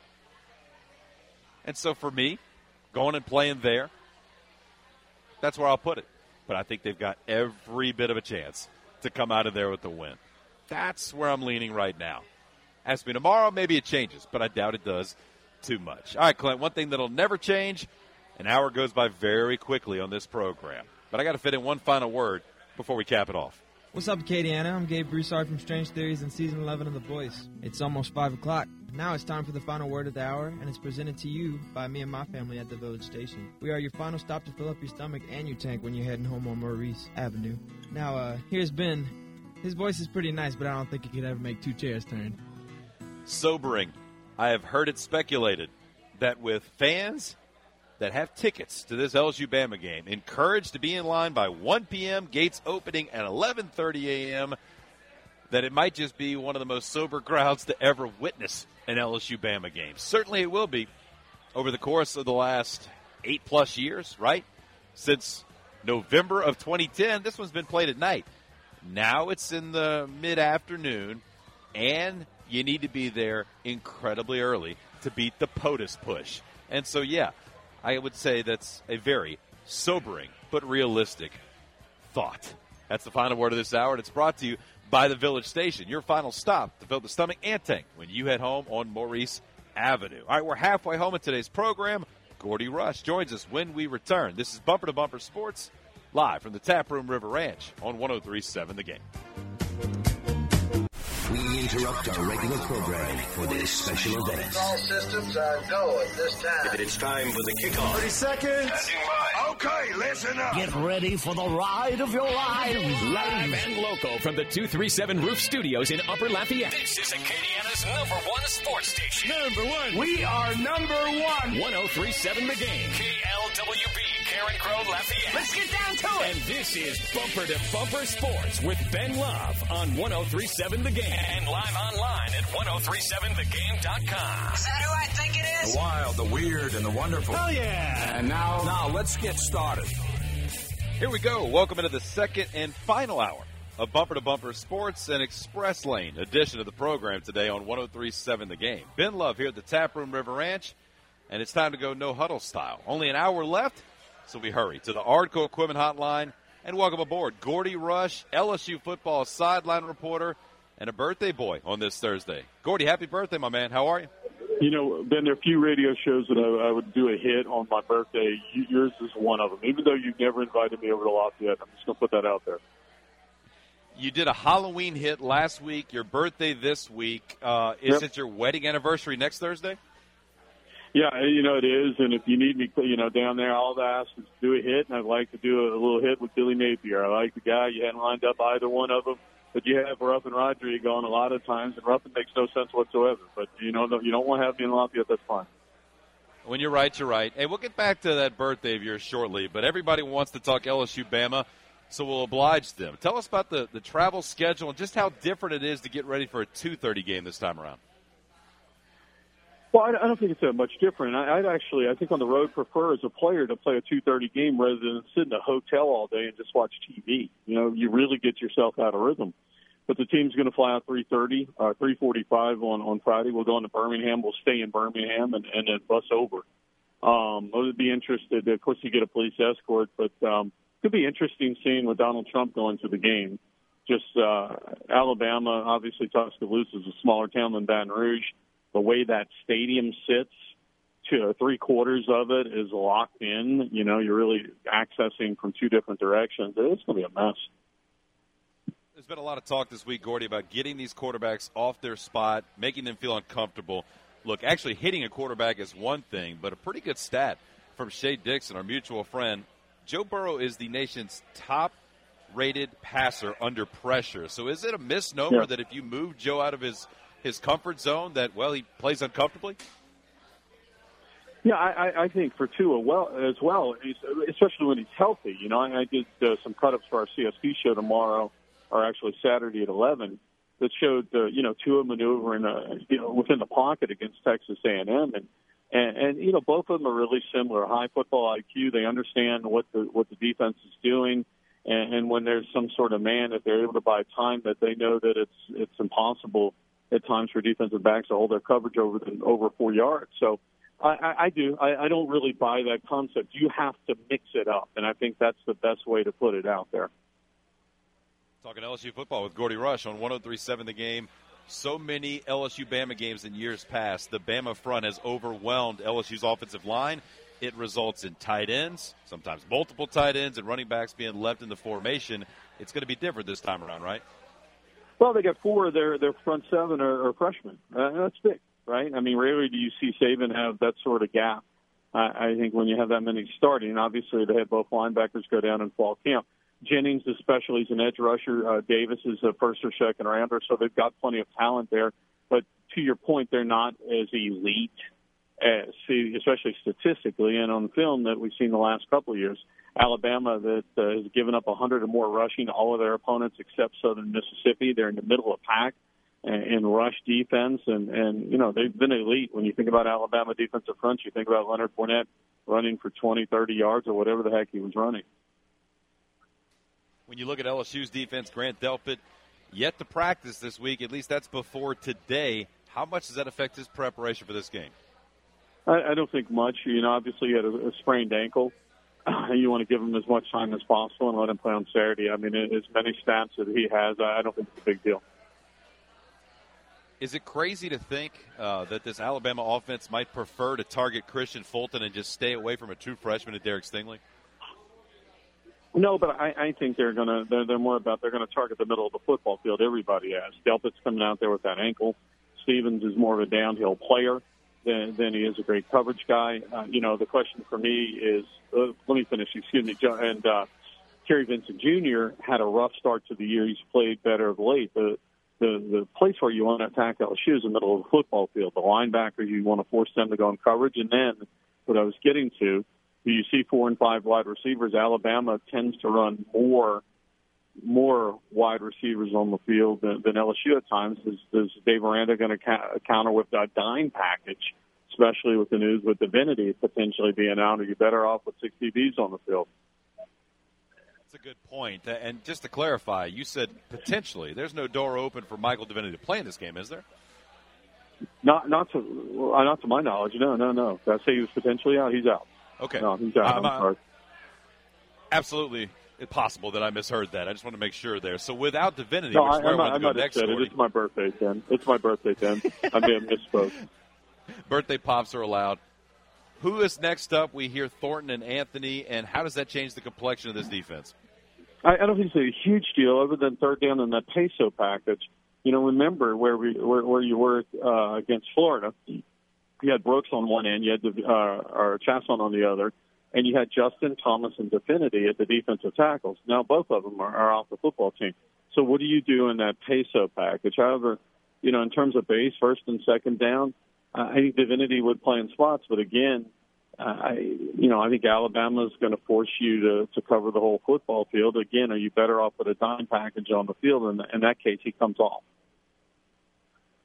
And so for me, going and playing there, that's where I'll put it. But I think they've got every bit of a chance to come out of there with the win. That's where I'm leaning right now. Ask me tomorrow, maybe it changes, but I doubt it does too much. All right, Clint, one thing that'll never change, an hour goes by very quickly on this program. But I got to fit in one final word before we cap it off. What's up, Acadiana? I'm Gabe Broussard from Strange Theories in Season eleven of The Voice. It's almost five o'clock. Now it's time for the final word of the hour, and it's presented to you by me and my family at the Village Station. We are your final stop to fill up your stomach and your tank when you're heading home on Maurice Avenue. Now, uh, here's Ben. His voice is pretty nice, but I don't think he could ever make two chairs turn. Sobering. I have heard it speculated that with fans that have tickets to this L S U Bama game encouraged to be in line by one p.m., gates opening at eleven thirty a.m., that it might just be one of the most sober crowds to ever witness an L S U Bama game. Certainly it will be over the course of the last eight-plus years, right? Since November of twenty ten, this one's been played at night. Now it's in the mid-afternoon, and you need to be there incredibly early to beat the POTUS push. And so, yeah, I would say that's a very sobering but realistic thought. That's the final word of this hour, and it's brought to you by the Village Station, your final stop to fill the stomach and tank when you head home on Maurice Avenue. All right, we're halfway home in today's program. Gordy Rush joins us when we return. This is Bumper to Bumper Sports, live from the Taproom River Ranch on one oh three point seven The Game. We interrupt our regular programming for this special event. All systems are go at this time. It's time for the kickoff. thirty seconds. Okay, listen up. Get ready for the ride of your lives. Live and local from the two three seven Roof Studios in Upper Lafayette. This is Acadiana's number one sports station. Number one. We are number one. one oh three point seven The Game. K L W B, Karen Crow, Lafayette. Let's get down to it. And this is Bumper to Bumper Sports with Ben Love on one oh three point seven The Game. And live online at ten thirty-seven the game dot com. Is that who I think it is? The wild, the weird, and the wonderful. Oh, yeah. And now, now let's get started. Here we go. Welcome into the second and final hour of Bumper to Bumper Sports, and Express Lane edition of the program today on one oh three point seven The Game. Ben Love here at the Taproom River Ranch, and it's time to go no huddle style. Only an hour left, so we hurry to the Ardco Equipment Hotline and welcome aboard Gordy Rush, L S U football sideline reporter, and a birthday boy on this Thursday. Gordy, happy birthday, my man. How are you? You know, Ben, there are a few radio shows that I, I would do a hit on my birthday. Yours is one of them. Even though you've never invited me over to Lafayette, I'm just going to put that out there. You did a Halloween hit last week, your birthday this week. Uh, is Yep. it your wedding anniversary next Thursday? Yeah, you know, it is. And if you need me, you know, down there, all I've asked is do a hit, and I'd like to do a, a little hit with Billy Napier. I like the guy. You hadn't lined up either one of them. But you have Ruffin Rodrigue on a lot of times, and Ruffin makes no sense whatsoever. But, you know, you don't want to have me in Lafayette, that's fine. When you're right, you're right. Hey, we'll get back to that birthday of yours shortly, but everybody wants to talk L S U Bama, so we'll oblige them. Tell us about the, the travel schedule and just how different it is to get ready for a two thirty game this time around. Well, I I don't think it's that much different. I, I'd actually, I think on the road prefer as a player to play a two thirty game rather than sit in a hotel all day and just watch T V. You know, you really get yourself out of rhythm. But the team's going to fly out three thirty, uh, three forty-five on, on Friday. We'll go into Birmingham. We'll stay in Birmingham and, and then bus over. Um, I would be interested. Of course, you get a police escort, but um, it could be interesting seeing with Donald Trump going to the game. Just uh, Alabama, obviously Tuscaloosa is a smaller town than Baton Rouge. The way that stadium sits, to three quarters of it is locked in. You know, you're really accessing from two different directions. It's going to be a mess. There's been a lot of talk this week, Gordy, about getting these quarterbacks off their spot, making them feel uncomfortable. Look, actually hitting a quarterback is one thing, but a pretty good stat from Shea Dixon, our mutual friend. Joe Burrow is the nation's top-rated passer under pressure. So is it a misnomer yeah. that if you move Joe out of his, his comfort zone that, well, he plays uncomfortably? Yeah, I, I think for Tua well as well, especially when he's healthy. You know, I, I did uh, some cut-ups for our C S P show tomorrow, or actually Saturday at eleven, that showed, uh, you know, Tua maneuvering, uh, you know, within the pocket against Texas A and M. And, and, and, you know, both of them are really similar. High football I Q. They understand what the what the defense is doing. And, and when there's some sort of man that they're able to buy time, that they know that it's it's impossible at times for defensive backs to hold their coverage over the, over four yards. So I, I, I do. I, I don't really buy that concept. You have to mix it up. And I think that's the best way to put it out there. Talking L S U football with Gordy Rush on one oh three point seven The Game. So many L S U-Bama games in years past. The Bama front has overwhelmed L S U's offensive line. It results in tight ends, sometimes multiple tight ends, and running backs being left in the formation. It's going to be different this time around, right? Well, they got four of their, their front seven are, are freshmen. Uh, that's big, right? I mean, rarely do you see Saban have that sort of gap. Uh, I think when you have that many starting, obviously they had both linebackers go down in fall camp. Jennings, especially, is an edge rusher. Uh, Davis is a first or second rounder, so they've got plenty of talent there. But to your point, they're not as elite, as, especially statistically and on film, that we've seen the last couple of years. Alabama that uh, has given up one hundred or more rushing to all of their opponents except Southern Mississippi. They're in the middle of the pack in rush defense, and, and you know, they've been elite. When you think about Alabama defensive fronts, you think about Leonard Fournette running for twenty, thirty yards or whatever the heck he was running. When you look at L S U's defense, Grant Delpit yet to practice this week. At least that's before today. How much does that affect his preparation for this game? I, I don't think much. You know, obviously he had a, a sprained ankle. Uh, you want to give him as much time as possible and let him play on Saturday. I mean, as many snaps that he has, I don't think it's a big deal. Is it crazy to think uh, that this Alabama offense might prefer to target Christian Fulton and just stay away from a true freshman at Derek Stingley? No, but I, I think they're going to, they're, they're more about, they're going to target the middle of the football field. Everybody has. Delpit's coming out there with that ankle. Stevens is more of a downhill player than, than he is a great coverage guy. Uh, you know, the question for me is, uh, let me finish, excuse me, and uh, Kerry Vincent Junior had a rough start to the year. He's played better of late. The, the, the place where you want to attack L S U is the middle of the football field. The linebacker, you want to force them to go in coverage. And then what I was getting to, you see four and five wide receivers. Alabama tends to run more more wide receivers on the field than, than L S U at times. Is, is Dave Aranda going to ca- counter with a dime package, especially with the news with Divinity potentially being out? Are you better off with six D Bs on the field? That's a good point. And just to clarify, you said potentially. There's no door open for Michael Divinity to play in this game, is there? Not not to well, not to my knowledge. No, no, no. Did I say he was potentially out? He's out. Okay. No, he's out. Um, I'm sorry. Absolutely possible that I misheard that. I just want to make sure there. So without Divinity, no, which I, is where I, I, want I to go might have next, said it. Gordy. It's my birthday, Tim. It's my birthday, Tim. I may have misspoke. Birthday pops are allowed. Who is next up? We hear Thornton and Anthony, and how does that change the complexion of this defense? I, I don't think it's a huge deal other than third down in that peso package. You know, remember where we where, where you were uh, against Florida. You had Brooks on one end, you had uh, or Chasson on the other, and you had Justin, Thomas, and Divinity at the defensive tackles. Now both of them are, are off the football team. So what do you do in that peso package? However, you know, in terms of base, first and second down, uh, I think Divinity would play in spots. But again, uh, I, you know, I think Alabama is going to force you to, to cover the whole football field. Again, are you better off with a dime package on the field? And in that case, he comes off. So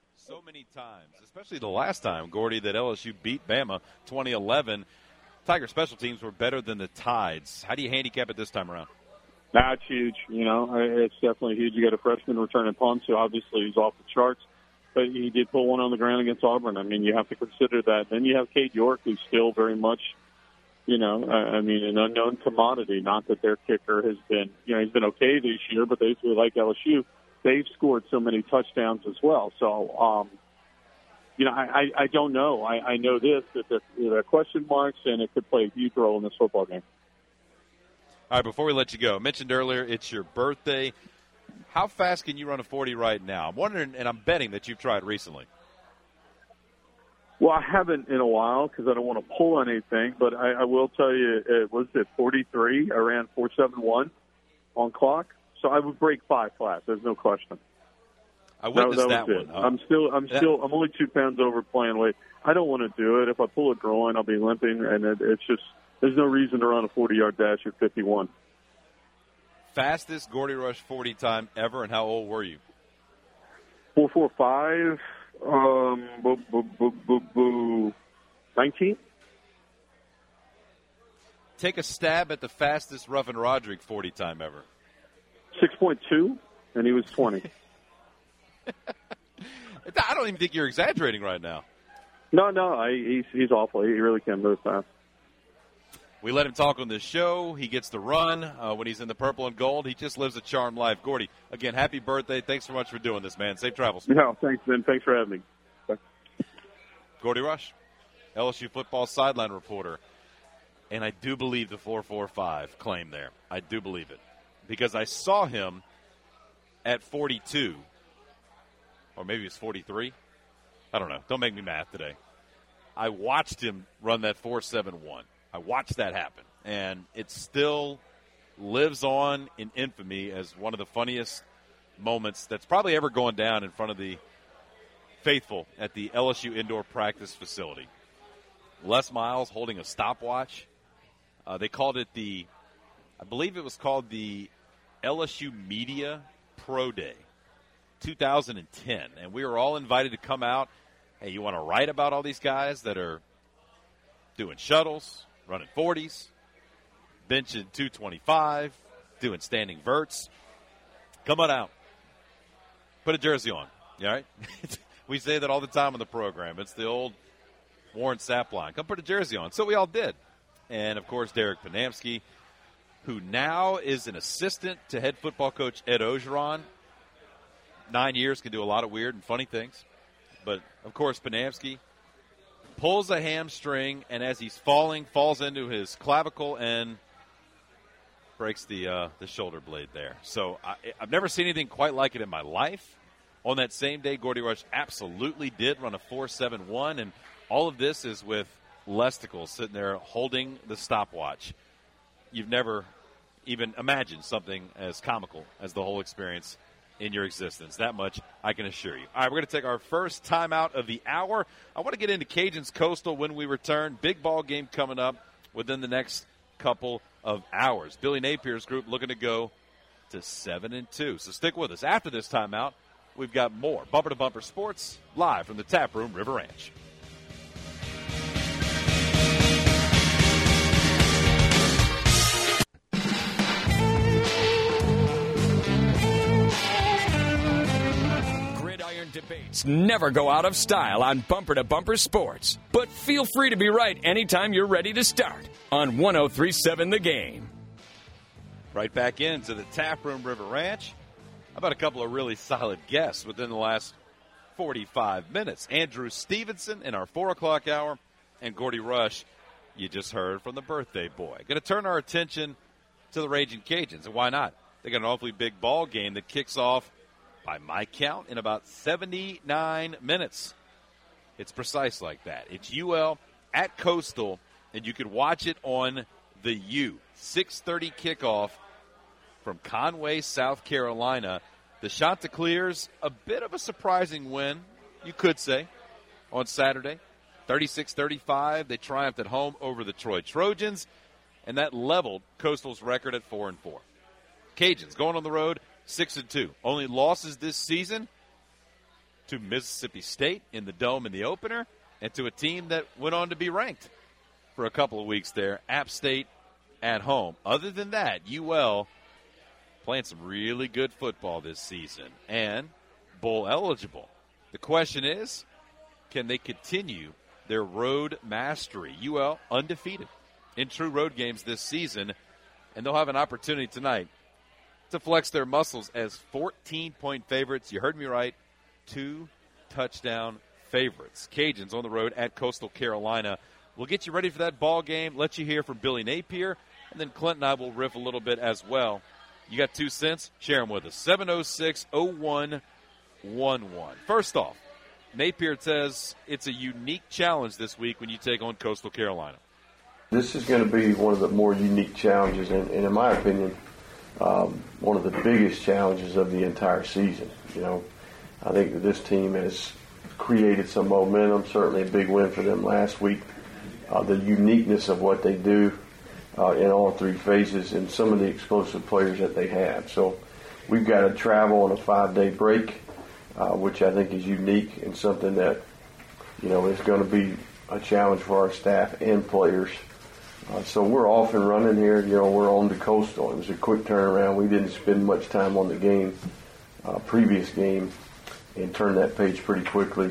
many times, especially the last time, Gordy, that L S U beat Bama twenty eleven. Tiger special teams were better than the Tides. How do you handicap it this time around? That's huge. You know, it's definitely huge. You got a freshman returning punts, so obviously he's off the charts. But he did pull one on the ground against Auburn. I mean, you have to consider that. Then you have Cade York, who's still very much, you know, I mean, an unknown commodity. Not that their kicker has been, you know, he's been okay this year, but they feel like L S U, they've scored so many touchdowns as well. So, um, you know, I, I, I don't know. I, I know this, that there, there are question marks, and it could play a huge role in this football game. All right, before we let you go, I mentioned earlier it's your birthday. How fast can you run a forty right now? I'm wondering, and I'm betting that you've tried recently. Well, I haven't in a while because I don't want to pull anything, but I, I will tell you, it was at forty-three. I ran four seven one on clock, so I would break five flat. There's no question. I witnessed that, that, that one. Huh? I'm still, I'm still, I'm only two pounds over playing weight. I don't want to do it. If I pull a groin, I'll be limping, and it, it's just there's no reason to run a forty-yard dash at fifty-one. Fastest Gordy Rush forty time ever, and how old were you? Four four five. Um, boo, boo, boo, boo, boo. nineteen. Take a stab at the fastest Ruffin Roderick forty time ever. six point two, and he was twenty. I don't even think you're exaggerating right now. No, no, I, he's he's awful. He really can move fast. We let him talk on this show. He gets to run uh, when he's in the purple and gold. He just lives a charmed life. Gordy, again, happy birthday. Thanks so much for doing this, man. Safe travels. No, thanks, Ben. Thanks for having me. Bye. Gordy Rush, L S U football sideline reporter. And I do believe the four four five claim there. I do believe it. Because I saw him at forty-two. Or maybe it's forty-three. I don't know. Don't make me math today. I watched him run that four seven one. I watched that happen. And it still lives on in infamy as one of the funniest moments that's probably ever going down in front of the faithful at the L S U indoor practice facility. Les Miles holding a stopwatch. Uh, they called it the, I believe it was called the L S U Media Pro Day, two thousand ten. And we were all invited to come out. Hey, you want to write about all these guys that are doing shuttles, running forties, benching two twenty-five, doing standing verts? Come on out. Put a jersey on. All right? We say that all the time on the program. It's the old Warren Sapp line. Come put a jersey on. So we all did. And, of course, Derek Panamsky, who now is an assistant to head football coach Ed Ogeron. Nine years can do a lot of weird and funny things. But, of course, Panamsky pulls a hamstring, and as he's falling, falls into his clavicle and breaks the uh, the shoulder blade there. So I, I've never seen anything quite like it in my life. On that same day, Gordy Rush absolutely did run a four seven one, and all of this is with Lesticles sitting there holding the stopwatch. You've never even imagined something as comical as the whole experience in your existence. That much I can assure you. All right, we're going to take our first timeout of the hour. I want to get into Cajuns Coastal when we return. Big ball game coming up within the next couple of hours. Billy Napier's group looking to go to seven and two. So stick with us. After this timeout, we've got more Bumper to Bumper Sports live from the Tap Room, River Ranch. Debates never go out of style on Bumper to Bumper Sports. But feel free to be right anytime you're ready to start on one oh three seven The Game. Right back into the Tap Room, River Ranch. How about a couple of really solid guests within the last forty-five minutes? Andrew Stevenson in our four o'clock hour, and Gordy Rush, you just heard from the birthday boy. Going to turn our attention to the Raging Cajuns, and why not? They got an awfully big ball game that kicks off, by my count, in about seventy-nine minutes. It's precise like that. It's U L at Coastal, and you can watch it on the U. six thirty kickoff from Conway, South Carolina. The Chanticleers, a bit of a surprising win, you could say, on Saturday. thirty-six thirty-five. They triumphed at home over the Troy Trojans, and that leveled Coastal's record at four and four. Cajuns going on the road, Six and two. Only losses this season to Mississippi State in the Dome in the opener, and to a team that went on to be ranked for a couple of weeks there, App State at home. Other than that, U L playing some really good football this season and bowl eligible. The question is, can they continue their road mastery? U L undefeated in true road games this season, and they'll have an opportunity tonight to flex their muscles as fourteen-point favorites. You heard me right, two touchdown favorites. Cajuns on the road at Coastal Carolina. We'll get you ready for that ball game, let you hear from Billy Napier, and then Clint and I will riff a little bit as well. You got two cents? Share them with us. seven oh six, oh one one one. First off, Napier says it's a unique challenge this week when you take on Coastal Carolina. This is going to be one of the more unique challenges, and, and in my opinion, um, one of the biggest challenges of the entire season. You know, I think that this team has created some momentum, certainly a big win for them last week. Uh, the uniqueness of what they do uh, in all three phases and some of the explosive players that they have. So we've got to travel on a five-day break, uh, which I think is unique and something that, you know, is going to be a challenge for our staff and players. Uh, so we're off and running here. You know, we're on the Coastal. It was a quick turnaround. We didn't spend much time on the game, uh, previous game, and turned that page pretty quickly.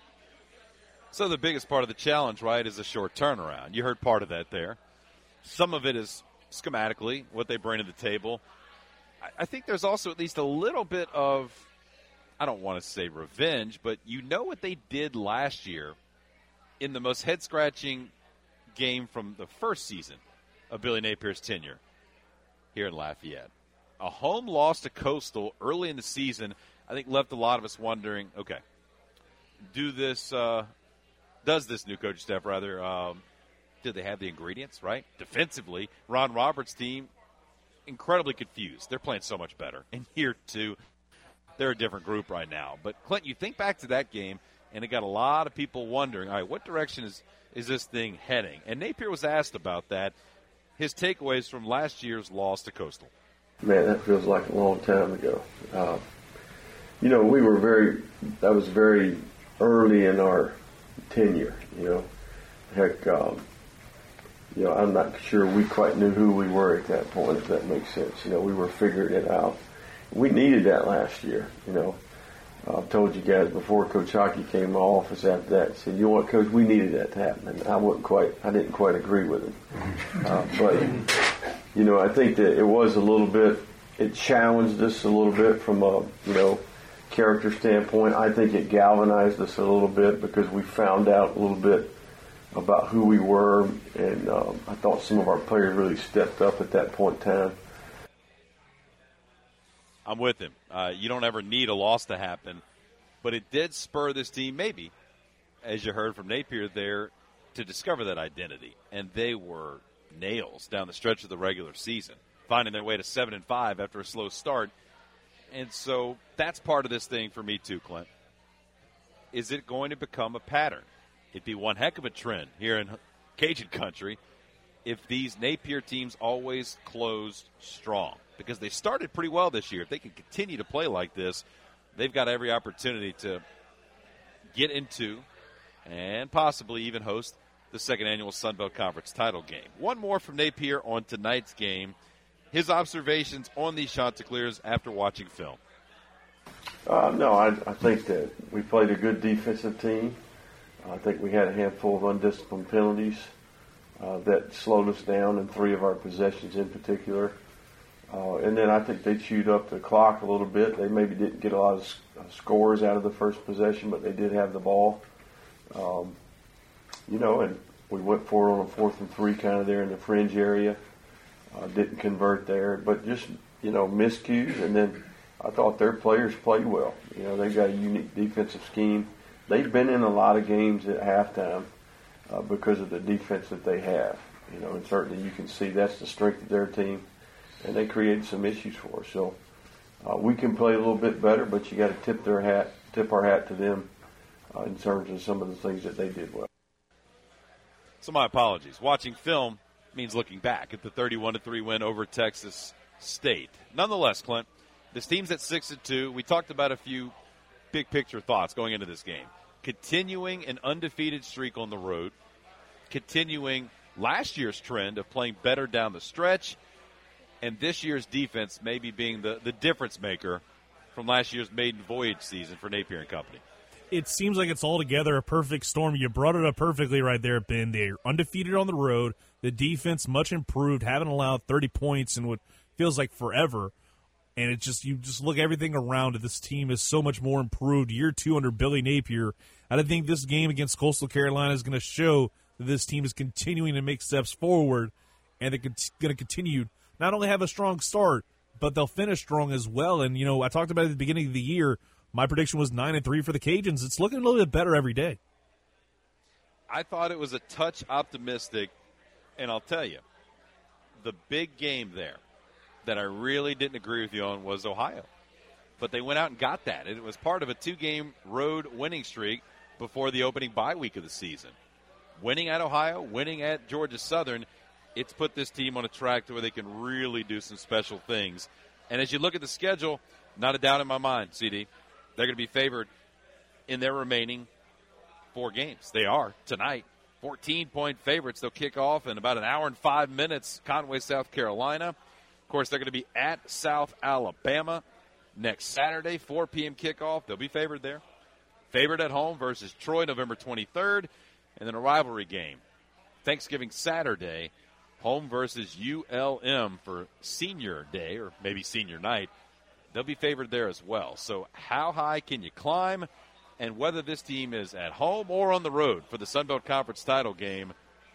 So the biggest part of the challenge, right, is a short turnaround. You heard part of that there. Some of it is schematically what they bring to the table. I, I think there's also at least a little bit of, I don't want to say revenge, but you know what they did last year in the most head-scratching game from the first season of Billy Napier's tenure here in Lafayette. A home loss to Coastal early in the season, I think, left a lot of us wondering, okay, do this, uh, does this new coaching staff, rather, um, do they have the ingredients, right? Defensively, Ron Roberts' team, incredibly confused. They're playing so much better. In year two, they're a different group right now. But, Clint, you think back to that game, and it got a lot of people wondering, all right, what direction is, is this thing heading? And Napier was asked about that, his takeaways from last year's loss to Coastal. Man, that feels like a long time ago. Uh, you know, we were very, that was very early in our tenure, you know. Heck, um, you know, I'm not sure we quite knew who we were at that point, if that makes sense. You know, we were figuring it out. We needed that last year, you know. Uh, I've told you guys before Coach Hockey came in my office after that, said, you know what, Coach, we needed that to happen. And I wasn't quite, I didn't quite agree with him. Uh, but, you know, I think that it was a little bit, it challenged us a little bit from a, you know, character standpoint. I think it galvanized us a little bit because we found out a little bit about who we were, and um, I thought some of our players really stepped up at that point in time. I'm with him. Uh, you don't ever need a loss to happen, but it did spur this team, maybe, as you heard from Napier there, to discover that identity. And they were nails down the stretch of the regular season, finding their way to seven and five after a slow start. And so that's part of this thing for me too, Clint. Is it going to become a pattern? It'd be one heck of a trend here in Cajun country if these Napier teams always closed strong, because they started pretty well this year. If they can continue to play like this, they've got every opportunity to get into and possibly even host the second annual Sun Belt Conference title game. One more from Napier on tonight's game. His observations on these Chanticleers after watching film. Uh, no, I, I think that we played a good defensive team. I think we had a handful of undisciplined penalties uh, that slowed us down in three of our possessions in particular. Uh, and then I think they chewed up the clock a little bit. They maybe didn't get a lot of sc- scores out of the first possession, but they did have the ball. Um, you know, and we went for it on a fourth and three kind of there in the fringe area. Uh, didn't convert there, but just, you know, miscues. And then I thought their players played well. You know, they've got a unique defensive scheme. They've been in a lot of games at halftime uh, because of the defense that they have. You know, and certainly you can see that's the strength of their team. And they created some issues for us. So uh, we can play a little bit better, but you got to tip their hat, tip our hat to them uh, in terms of some of the things that they did well. So my apologies. Watching film means looking back at the thirty-one to three win over Texas State. Nonetheless, Clint, this team's at six and two. We talked about a few big picture thoughts going into this game. Continuing an undefeated streak on the road, continuing last year's trend of playing better down the stretch, and this year's defense maybe being the, the difference maker from last year's maiden voyage season for Napier and Company. It seems like it's altogether a perfect storm. You brought it up perfectly right there, Ben. They're undefeated on the road. The defense much improved, haven't allowed thirty points in what feels like forever. And it just, you just look everything around it. This team is so much more improved. Year two under Billy Napier. I think this game against Coastal Carolina is going to show that this team is continuing to make steps forward, and they're going to continue not only have a strong start, but they'll finish strong as well. And, you know, I talked about it at the beginning of the year. My prediction was nine and three for the Cajuns. It's looking a little bit better every day. I thought it was a touch optimistic, and I'll tell you, the big game there that I really didn't agree with you on was Ohio. But they went out and got that, and it was part of a two-game road winning streak before the opening bye week of the season. Winning at Ohio, winning at Georgia Southern, it's put this team on a track to where they can really do some special things. And as you look at the schedule, not a doubt in my mind, C D, they're going to be favored in their remaining four games. They are tonight. fourteen-point favorites. They'll kick off in about an hour and five minutes, Conway, South Carolina. Of course, they're going to be at South Alabama next Saturday, four p.m. kickoff. They'll be favored there. Favored at home versus Troy November twenty-third. And then a rivalry game, Thanksgiving Saturday, home versus U L M for senior day or maybe senior night. They'll be favored there as well. So how high can you climb? And whether this team is at home or on the road for the Sun Belt Conference title game,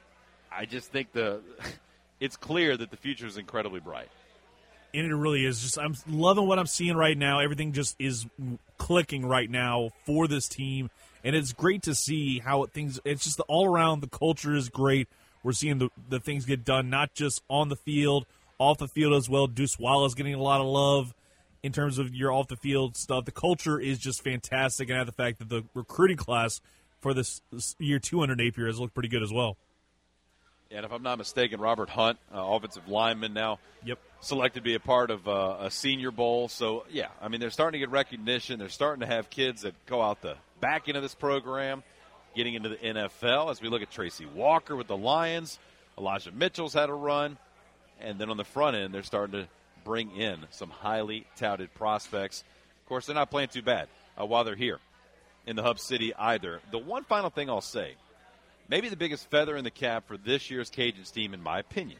I just think the it's clear that the future is incredibly bright. And it really is. Just I'm loving what I'm seeing right now. Everything just is clicking right now for this team, and it's great to see how it things. It's just the, all around the culture is great. We're seeing the the things get done, not just on the field, off the field as well. Deuce Wallace getting a lot of love in terms of your off the field stuff. The culture is just fantastic, and I have the fact that the recruiting class for this, this year two under Napier has looked pretty good as well. And if I'm not mistaken, Robert Hunt, uh, offensive lineman now, yep, selected to be a part of uh, a Senior Bowl. So, yeah, I mean, they're starting to get recognition. They're starting to have kids that go out the back end of this program, getting into the N F L. As we look at Tracy Walker with the Lions, Elijah Mitchell's had a run. And then on the front end, they're starting to bring in some highly touted prospects. Of course, they're not playing too bad uh, while they're here in the Hub City either. The one final thing I'll say, maybe the biggest feather in the cap for this year's Cajuns team, in my opinion.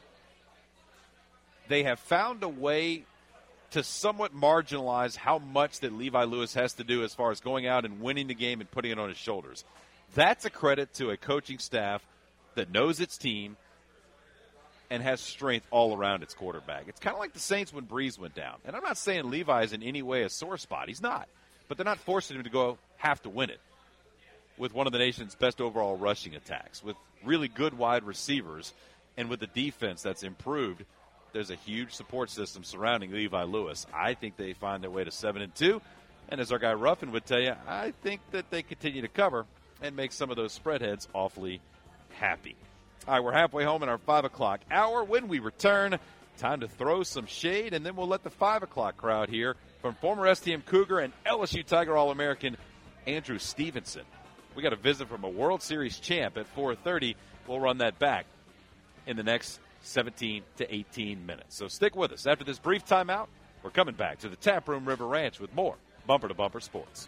They have found a way to somewhat marginalize how much that Levi Lewis has to do as far as going out and winning the game and putting it on his shoulders. That's a credit to a coaching staff that knows its team and has strength all around its quarterback. It's kind of like the Saints when Breeze went down. And I'm not saying Levi is in any way a sore spot. He's not. But they're not forcing him to go have to win it with one of the nation's best overall rushing attacks, with really good wide receivers, and with the defense that's improved. There's a huge support system surrounding Levi Lewis. I think they find their way to seven and two, and as our guy Ruffin would tell you, I think that they continue to cover and make some of those spread heads awfully happy. All right, we're halfway home in our five o'clock hour. When we return, time to throw some shade, and then we'll let the five o'clock crowd hear from former S T M Cougar and L S U Tiger All-American Andrew Stevenson. We got a visit from a World Series champ at four thirty. We'll run that back in the next seventeen to eighteen minutes. So stick with us. After this brief timeout, we're coming back to the Taproom River Ranch with more Bumper to Bumper Sports.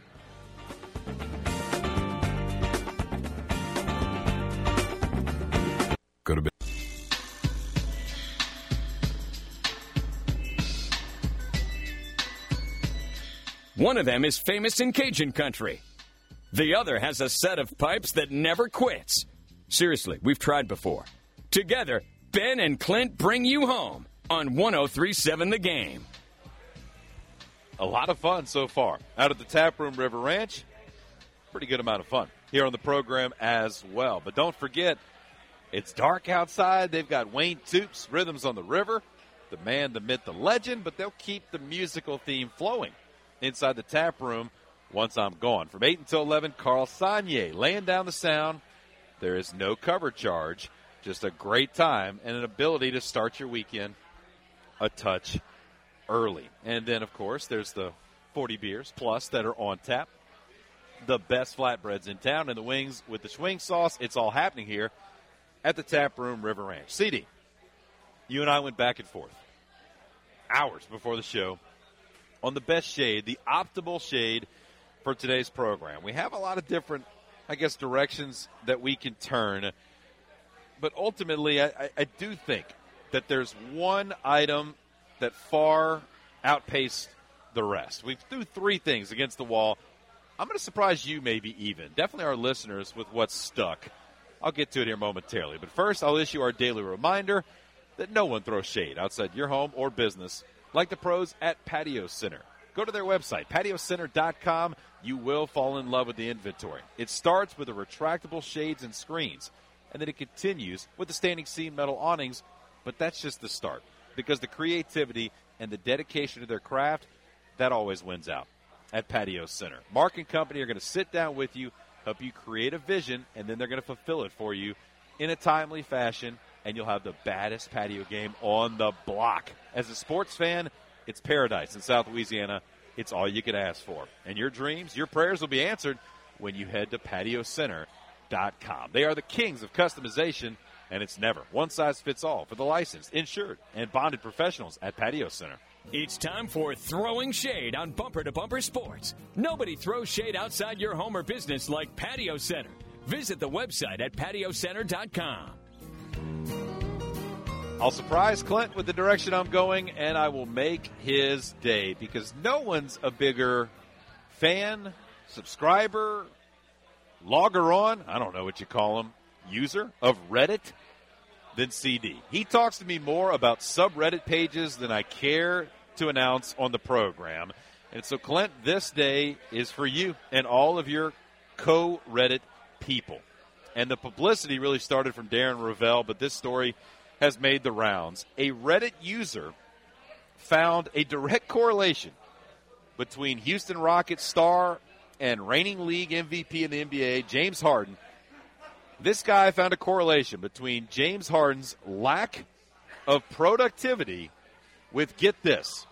Go to bed. One of them is famous in Cajun country. The other has a set of pipes that never quits. Seriously, we've tried before. Together, Ben and Clint bring you home on one oh three point seven The Game. A lot of fun so far out at the Taproom River Ranch. Pretty good amount of fun here on the program as well. But don't forget, it's dark outside. They've got Wayne Toops, Rhythms on the River, the man, the myth, the legend, but they'll keep the musical theme flowing inside the tap room once I'm gone. From eight until eleven, Carl Sagne laying down the sound. There is no cover charge, just a great time and an ability to start your weekend a touch early. And then, of course, there's the forty beers plus that are on tap the best flatbreads in town, and the wings with the swing sauce. It's all happening here at the Tap Room River Ranch. C D, you and I went back and forth hours before the show on the best shade, the optimal shade for today's program. We have a lot of different, I guess, directions that we can turn, but ultimately I, I, I do think that there's one item that far outpaced the rest. We threw three things against the wall. I'm going to surprise you maybe even, definitely our listeners, with what's stuck. I'll get to it here momentarily. But first, I'll issue our daily reminder that no one throws shade outside your home or business like the pros at Patio Center. Go to their website, patio center dot com. You will fall in love with the inventory. It starts with the retractable shades and screens, and then it continues with the standing seam metal awnings, but that's just the start because the creativity and the dedication to their craft, that always wins out at Patio Center. Mark and company are going to sit down with you, help you create a vision, and then they're going to fulfill it for you in a timely fashion, and you'll have the baddest patio game on the block. As a sports fan, it's paradise in South Louisiana. It's all you could ask for. And your dreams, your prayers will be answered when you head to patio center dot com. They are the kings of customization, and it's never one size fits all for the licensed, insured, and bonded professionals at Patio Center. It's time for Throwing Shade on Bumper to Bumper Sports. Nobody throws shade outside your home or business like Patio Center. Visit the website at patio center dot com. I'll surprise Clint with the direction I'm going, and I will make his day because no one's a bigger fan, subscriber, logger on, I don't know what you call him, user of Reddit than C D. He talks to me more about subreddit pages than I care to announce on the program. And so, Clint, this day is for you and all of your co-Reddit people. And the publicity really started from Darren Ravel, but this story has made the rounds. A Reddit user found a direct correlation between Houston Rockets star and reigning league M V P in the N B A, James Harden. This guy found a correlation between James Harden's lack of productivity with, get this,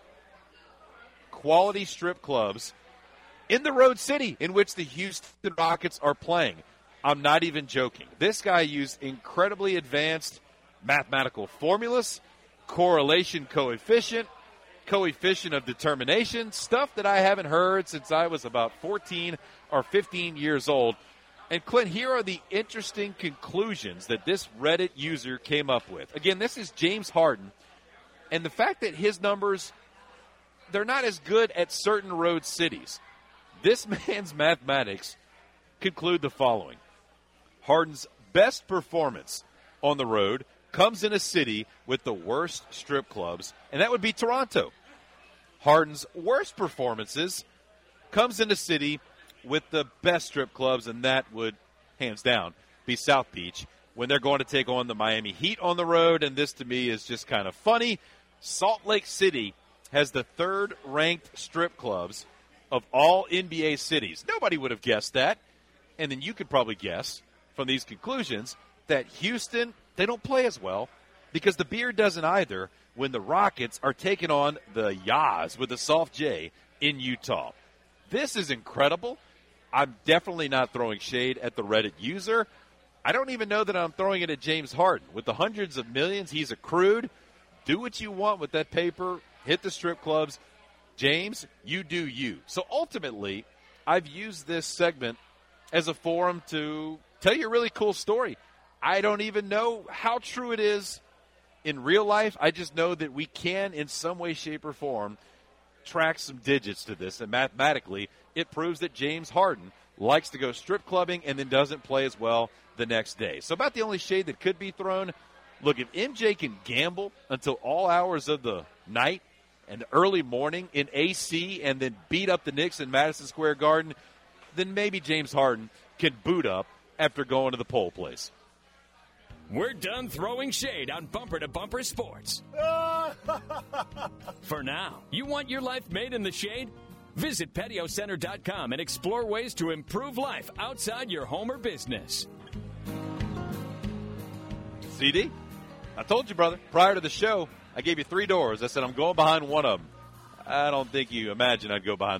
quality strip clubs in the road city in which the Houston Rockets are playing. I'm not even joking. This guy used incredibly advanced mathematical formulas, correlation coefficient, coefficient of determination, stuff that I haven't heard since I was about fourteen or fifteen years old. And, Clint, here are the interesting conclusions that this Reddit user came up with. Again, this is James Harden, and the fact that his numbers, they're not as good at certain road cities. This man's mathematics conclude the following. Harden's best performance on the road comes in a city with the worst strip clubs, and that would be Toronto. Harden's worst performances comes in a city with the best strip clubs, and that would, hands down, be South Beach when they're going to take on the Miami Heat on the road, and this to me is just kind of funny. Salt Lake City has the third-ranked strip clubs of all N B A cities. Nobody would have guessed that, and then you could probably guess from these conclusions that Houston, they don't play as well because the beer doesn't either when the Rockets are taking on the Yaz with the soft J in Utah. This is incredible. I'm definitely not throwing shade at the Reddit user. I don't even know that I'm throwing it at James Harden. With the hundreds of millions he's accrued, do what you want with that paper. Hit the strip clubs. James, you do you. So ultimately, I've used this segment as a forum to tell you a really cool story. I don't even know how true it is in real life. I just know that we can, in some way, shape, or form, track some digits to this. And mathematically, it proves that James Harden likes to go strip clubbing and then doesn't play as well the next day. So about the only shade that could be thrown, look, if M J can gamble until all hours of the night and early morning in A C and then beat up the Knicks in Madison Square Garden, then maybe James Harden can boot up after going to the pole place. We're done throwing shade on Bumper to Bumper Sports. For now, you want your life made in the shade? Visit patio center dot com and explore ways to improve life outside your home or business. C D, I told you, brother, prior to the show, I gave you three doors. I said I'm going behind one of them. I don't think you imagine I'd go behind that one.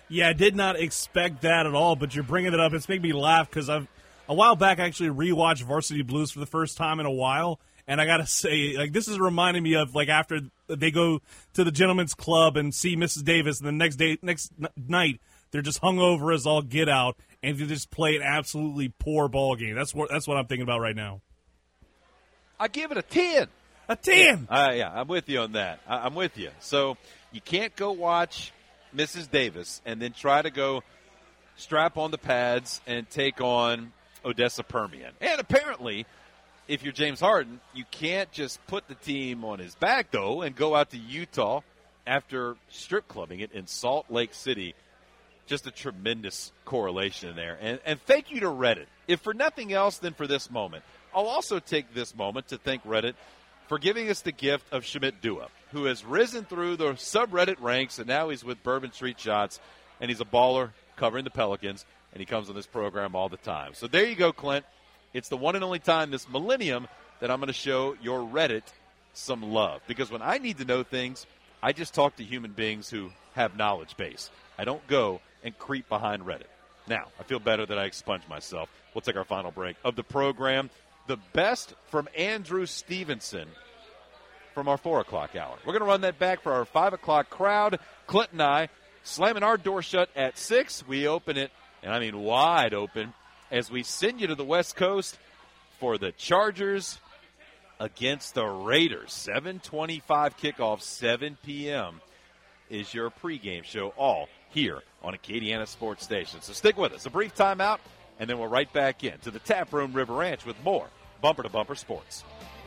Yeah, I did not expect that at all, but you're bringing it up. It's making me laugh because I've a while back I actually rewatched Varsity Blues for the first time in a while, and I got to say, like, this is reminding me of, like, after they go to the gentleman's club and see Missus Davis, and the next day, next n- night, they're just hungover as all get out, and they just play an absolutely poor ball game. That's what that's what I'm thinking about right now. I give it a ten. A ten. Yeah, uh, yeah I'm with you on that. I, I'm with you. So you can't go watch Missus Davis and then try to go strap on the pads and take on Odessa Permian. And apparently, if you're James Harden, you can't just put the team on his back, though, and go out to Utah after strip clubbing it in Salt Lake City. Just a tremendous correlation there. And, and thank you to Reddit. If for nothing else than for this moment, I'll also take this moment to thank Reddit for giving us the gift of Shamit Dua, who has risen through the subreddit ranks, and now he's with Bourbon Street Shots, and he's a baller covering the Pelicans, and he comes on this program all the time. So there you go, Clint. It's the one and only time this millennium that I'm going to show your Reddit some love. Because when I need to know things, I just talk to human beings who have knowledge base. I don't go and creep behind Reddit. Now, I feel better that I expunged myself. We'll take our final break of the program. The best from Andrew Stevenson from our four o'clock hour. We're going to run that back for our five o'clock crowd. Clint and I slamming our door shut at six. We open it, and I mean wide open, as we send you to the West Coast for the Chargers against the Raiders. seven twenty-five kickoff, seven p.m. is your pregame show, all here on Acadiana Sports Station. So stick with us. A brief timeout, and then we're right back in to the Tap Room River Ranch with more Bumper to Bumper Sports.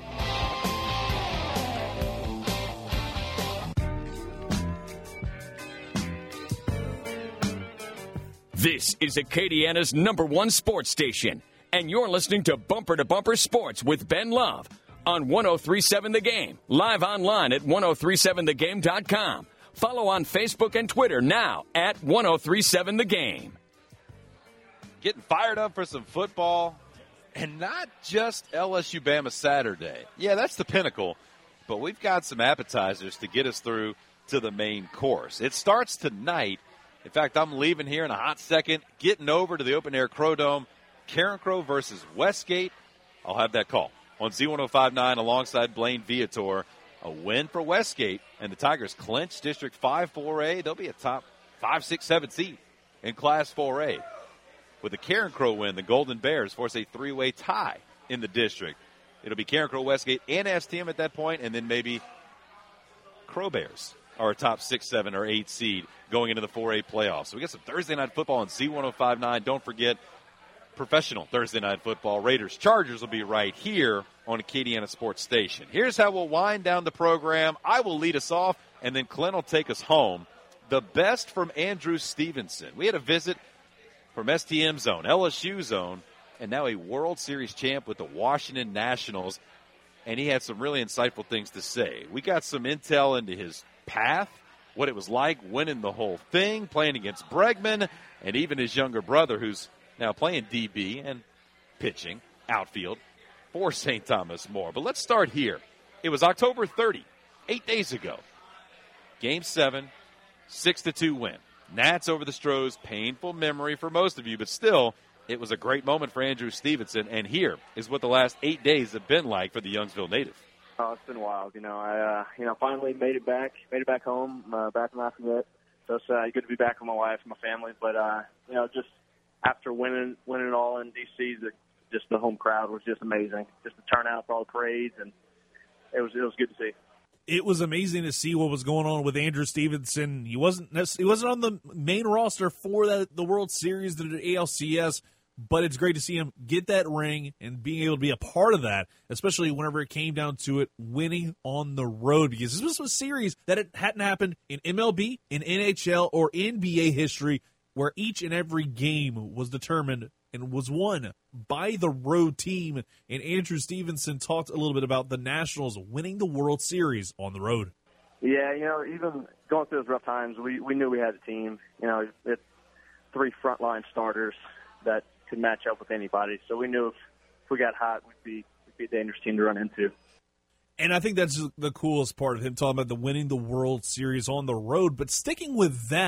This is Acadiana's number one sports station, and you're listening to Bumper to Bumper Sports with Ben Love on one oh three point seven The Game, live online at ten thirty-seven the game dot com. Follow on Facebook and Twitter now at ten thirty-seven The Game. Getting fired up for some football, and not just L S U Bama Saturday. Yeah, that's the pinnacle, but we've got some appetizers to get us through to the main course. It starts tonight. In fact, I'm leaving here in a hot second, getting over to the open-air Crow Dome. Karen Crow versus Westgate. I'll have that call on Z ten fifty-nine alongside Blaine Viator. A win for Westgate, and the Tigers clinch District five four A. They'll be a top five, six, seven seed in Class four A. With the Karen Crow win, the Golden Bears force a three-way tie in the district. It'll be Karen Crow, Westgate, and S T M at that point, and then maybe Crow Bears are a top six, seven, or eight seed going into the four A playoffs. So we got some Thursday night football on Z ten fifty-nine. Don't forget, professional Thursday night football. Raiders Chargers will be right here on Acadiana Sports Station. Here's how we'll wind down the program. I will lead us off, and then Clint will take us home. The best from Andrew Stevenson. We had a visit from S T M Zone, L S U Zone, and now a World Series champ with the Washington Nationals, and he had some really insightful things to say. We got some intel into his path, what it was like winning the whole thing, playing against Bregman, and even his younger brother, who's now playing D B and pitching outfield for Saint Thomas More. But let's start here. It was October thirtieth, eight days ago. Game seven, six to two win. Nats over the Stros, painful memory for most of you, but still, it was a great moment for Andrew Stevenson, and here is what the last eight days have been like for the Youngsville native. Oh, it's been wild. You know, I uh, you know finally made it back, made it back home, uh, back in Lafayette. So it's uh, good to be back with my wife and my family. But uh, you know, just after winning, winning it all in D C, the, just the home crowd was just amazing. Just the turnout for all the parades, and it was it was good to see. It was amazing to see what was going on with Andrew Stevenson. He wasn't he wasn't on the main roster for that the World Series, the A L C S, but it's great to see him get that ring and being able to be a part of that, especially whenever it came down to it, winning on the road, because this was a series that it hadn't happened in M L B, in N H L, or N B A history, where each and every game was determined and was won by the road team. And Andrew Stevenson talked a little bit about the Nationals winning the World Series on the road. Yeah, you know, even going through those rough times, we, we knew we had a team. You know, it's three frontline starters that could match up with anybody. So we knew if, if we got hot, we'd be, we'd be a dangerous team to run into. And I think that's the coolest part of him talking about the winning the World Series on the road. But sticking with that,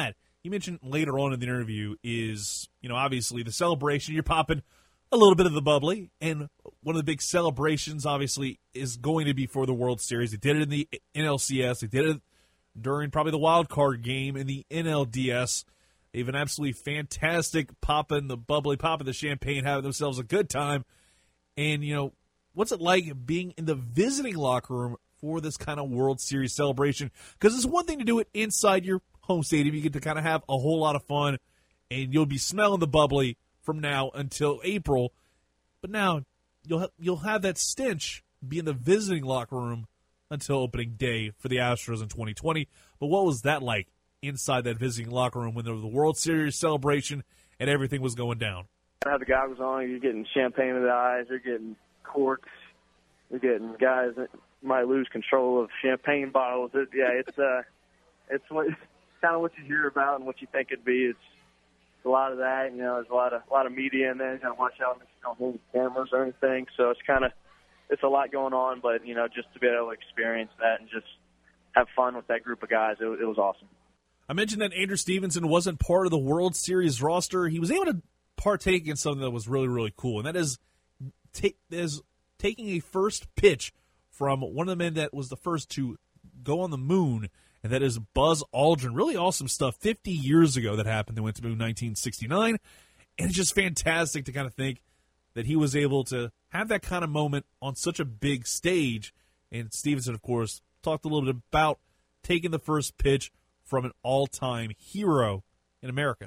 he mentioned later on in the interview is, you know, obviously the celebration, you're popping a little bit of the bubbly, and one of the big celebrations, obviously, is going to be for the World Series. They did it in the N L C S. They did it during probably the wild card game in the N L D S. They have an absolutely fantastic popping the bubbly, popping the champagne, having themselves a good time. And, you know, what's it like being in the visiting locker room for this kind of World Series celebration? Because it's one thing to do it inside your home stadium. You get to kind of have a whole lot of fun, and you'll be smelling the bubbly from now until April. But now you'll ha- you'll have that stench be in the visiting locker room until opening day for the Astros in twenty twenty. But what was that like inside that visiting locker room when there was the World Series celebration and everything was going down? I have the goggles on. You're getting champagne in the eyes. You're getting corks. You're getting guys that might lose control of champagne bottles. It, yeah, it's uh, it's what kind of what you hear about and what you think it'd be. It's a lot of that. You know, there's a lot of a lot of media in there. You got to watch out that you don't hold cameras or anything. So it's kind of it's a lot going on. But you know, just to be able to experience that and just have fun with that group of guys, it, it was awesome. I mentioned that Andrew Stevenson wasn't part of the World Series roster. He was able to partake in something that was really, really cool, and that is, take, is taking a first pitch from one of the men that was the first to go on the moon, and that is Buzz Aldrin. Really awesome stuff. fifty years ago that happened. They went to the moon in nineteen sixty-nine, and it's just fantastic to kind of think that he was able to have that kind of moment on such a big stage. And Stevenson, of course, talked a little bit about taking the first pitch from an all-time hero in America.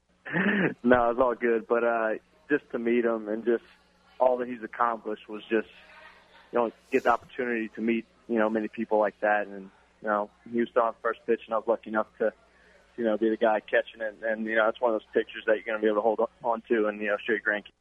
No, it's all good, but uh, just to meet him and just all that he's accomplished was just, you know, get the opportunity to meet, you know, many people like that. And, you know, he was still on first pitch, and I was lucky enough to, you know, be the guy catching it. And, you know, it's one of those pictures that you're going to be able to hold on to and, you know, show your grandkids.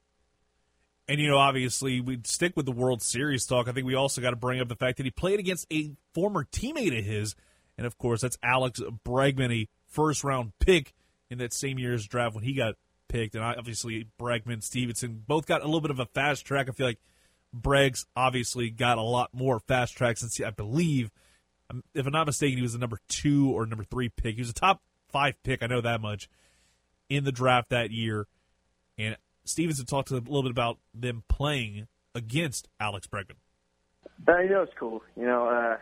And, you know, obviously, we'd stick with the World Series talk. I think we also got to bring up the fact that he played against a former teammate of his. And, of course, that's Alex Bregman, a first-round pick in that same year's draft when he got picked. And obviously, Bregman, Stevenson, both got a little bit of a fast track. I feel like Breggs obviously got a lot more fast track since, he, I believe, if I'm not mistaken, he was the number two or number three pick. He was a top five pick, I know that much, in the draft that year. And Stevenson talked a little bit about them playing against Alex Bregman. Uh, you know, it's cool. You know, uh,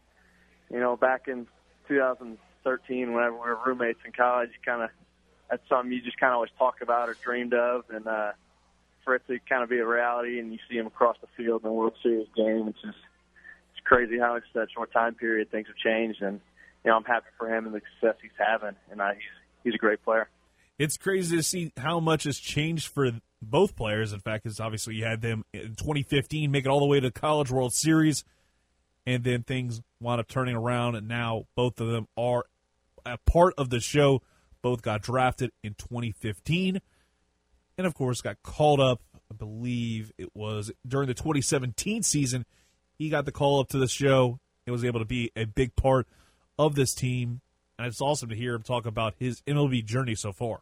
you know, back in two thousand thirteen, whenever we were roommates in college, you kind of that's something you just kind of always talk about or dreamed of, and uh, for it to kind of be a reality, and you see him across the field in a World Series game, it's just it's crazy how in such a short time period things have changed, and you know, I'm happy for him and the success he's having, and uh, he's he's a great player. It's crazy to see how much has changed for both players. In fact, because obviously you had them in twenty fifteen make it all the way to College World Series, and then things wound up turning around, and now both of them are a part of the show. Both got drafted in twenty fifteen, and of course got called up, I believe it was during the twenty seventeen season. He got the call up to the show and was able to be a big part of this team, and it's awesome to hear him talk about his M L B journey so far.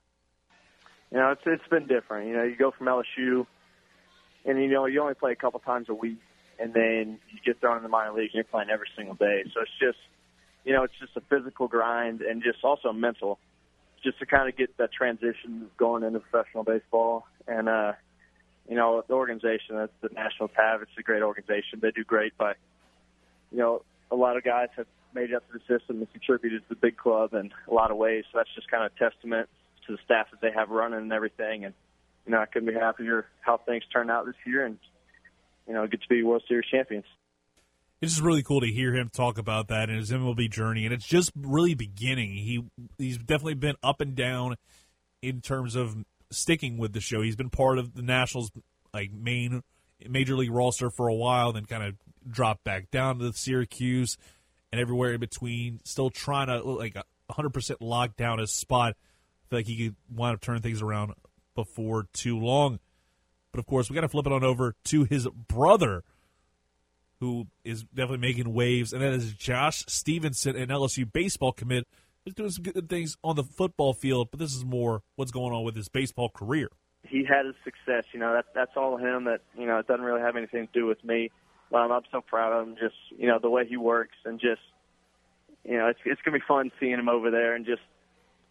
You know, it's it's been different. You know, you go from L S U, and you know you only play a couple times a week, and then you get thrown in the minor leagues and you're playing every single day. So it's just, you know, it's just a physical grind and just also mental, just to kind of get that transition going into professional baseball. And uh, you know, the organization that the Nationals have, it's a great organization. They do great by, you know, a lot of guys have made it up to the system and contributed to the big club in a lot of ways. So that's just kind of a testament to the staff that they have running and everything. And, you know, I couldn't be happier how things turned out this year and, you know, get to be World Series champions. It's just really cool to hear him talk about that in his M L B journey, and it's just really beginning. He He's definitely been up and down in terms of sticking with the show. He's been part of the Nationals' like main Major League roster for a while, then kind of dropped back down to Syracuse and everywhere in between, still trying to like one hundred percent lock down his spot. I feel like he could wind up turning things around before too long. But, of course, we got to flip it on over to his brother, who is definitely making waves, and that is Josh Stevenson, an L S U baseball commit. He's doing some good things on the football field, but this is more what's going on with his baseball career. He had his success. You know, that, that's all him. That, you know, it doesn't really have anything to do with me. Um, I'm so proud of him, just, you know, the way he works, and just, you know, it's, it's going to be fun seeing him over there and just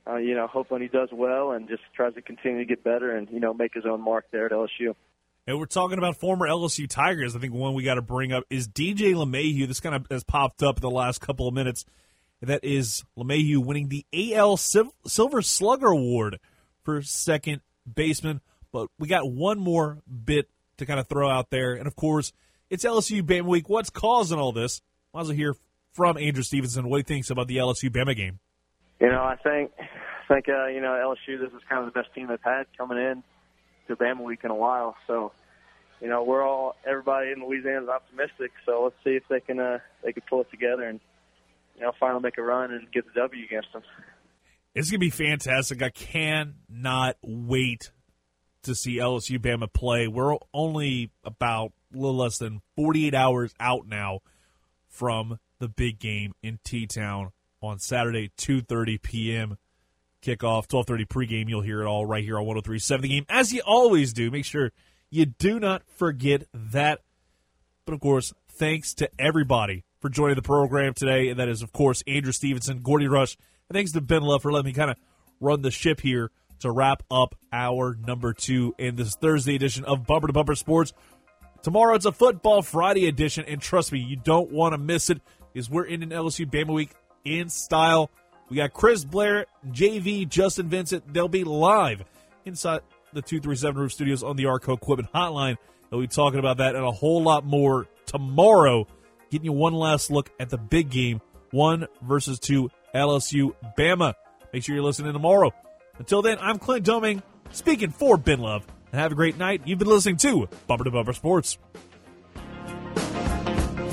uh, you know, hoping he does well and just tries to continue to get better and, you know, make his own mark there at L S U. And we're talking about former L S U Tigers. I think one we got to bring up is D J LeMahieu. This kind of has popped up in the last couple of minutes. That is LeMahieu winning the A L Silver Slugger Award for second baseman. But we got one more bit to kind of throw out there. And, of course, it's L S U Bama Week. What's causing all this? Might as well hear from Andrew Stevenson what he thinks about the L S U Bama game. You know, I think, I think uh, you know, L S U, this is kind of the best team they've had coming in to Bama Week in a while. So, you know, we're all, everybody in Louisiana is optimistic. So let's see if they can, uh, they can pull it together and, you know, finally make a run and get the W against them. It's going to be fantastic. I cannot wait to see L S U Bama play. We're only about a little less than forty-eight hours out now from the big game in T-Town on Saturday, two thirty p.m. kickoff, twelve thirty pregame. You'll hear it all right here on one oh three point seven The Game, as you always do. Make sure you do not forget that. But, of course, thanks to everybody for joining the program today. And that is, of course, Andrew Stevenson, Gordy Rush. And thanks to Ben Love for letting me kind of run the ship here to wrap up our number two in this Thursday edition of Bumper to Bumper Sports. Tomorrow it's a Football Friday edition, and trust me, you don't want to miss it, because we're in an L S U Bama Week in style. We got Chris Blair, J V, Justin Vincent. They'll be live inside the two thirty-seven Roof Studios on the Arco Equipment Hotline. They'll be talking about that and a whole lot more tomorrow, getting you one last look at the big game, one versus two L S U Bama. Make sure you're listening tomorrow. Until then, I'm Clint Doming, speaking for Ben Love, and have a great night. You've been listening to Bumper to Bumper Sports.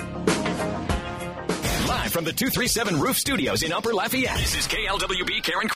Live from the two thirty-seven Roof Studios in Upper Lafayette, this is K L W B Karen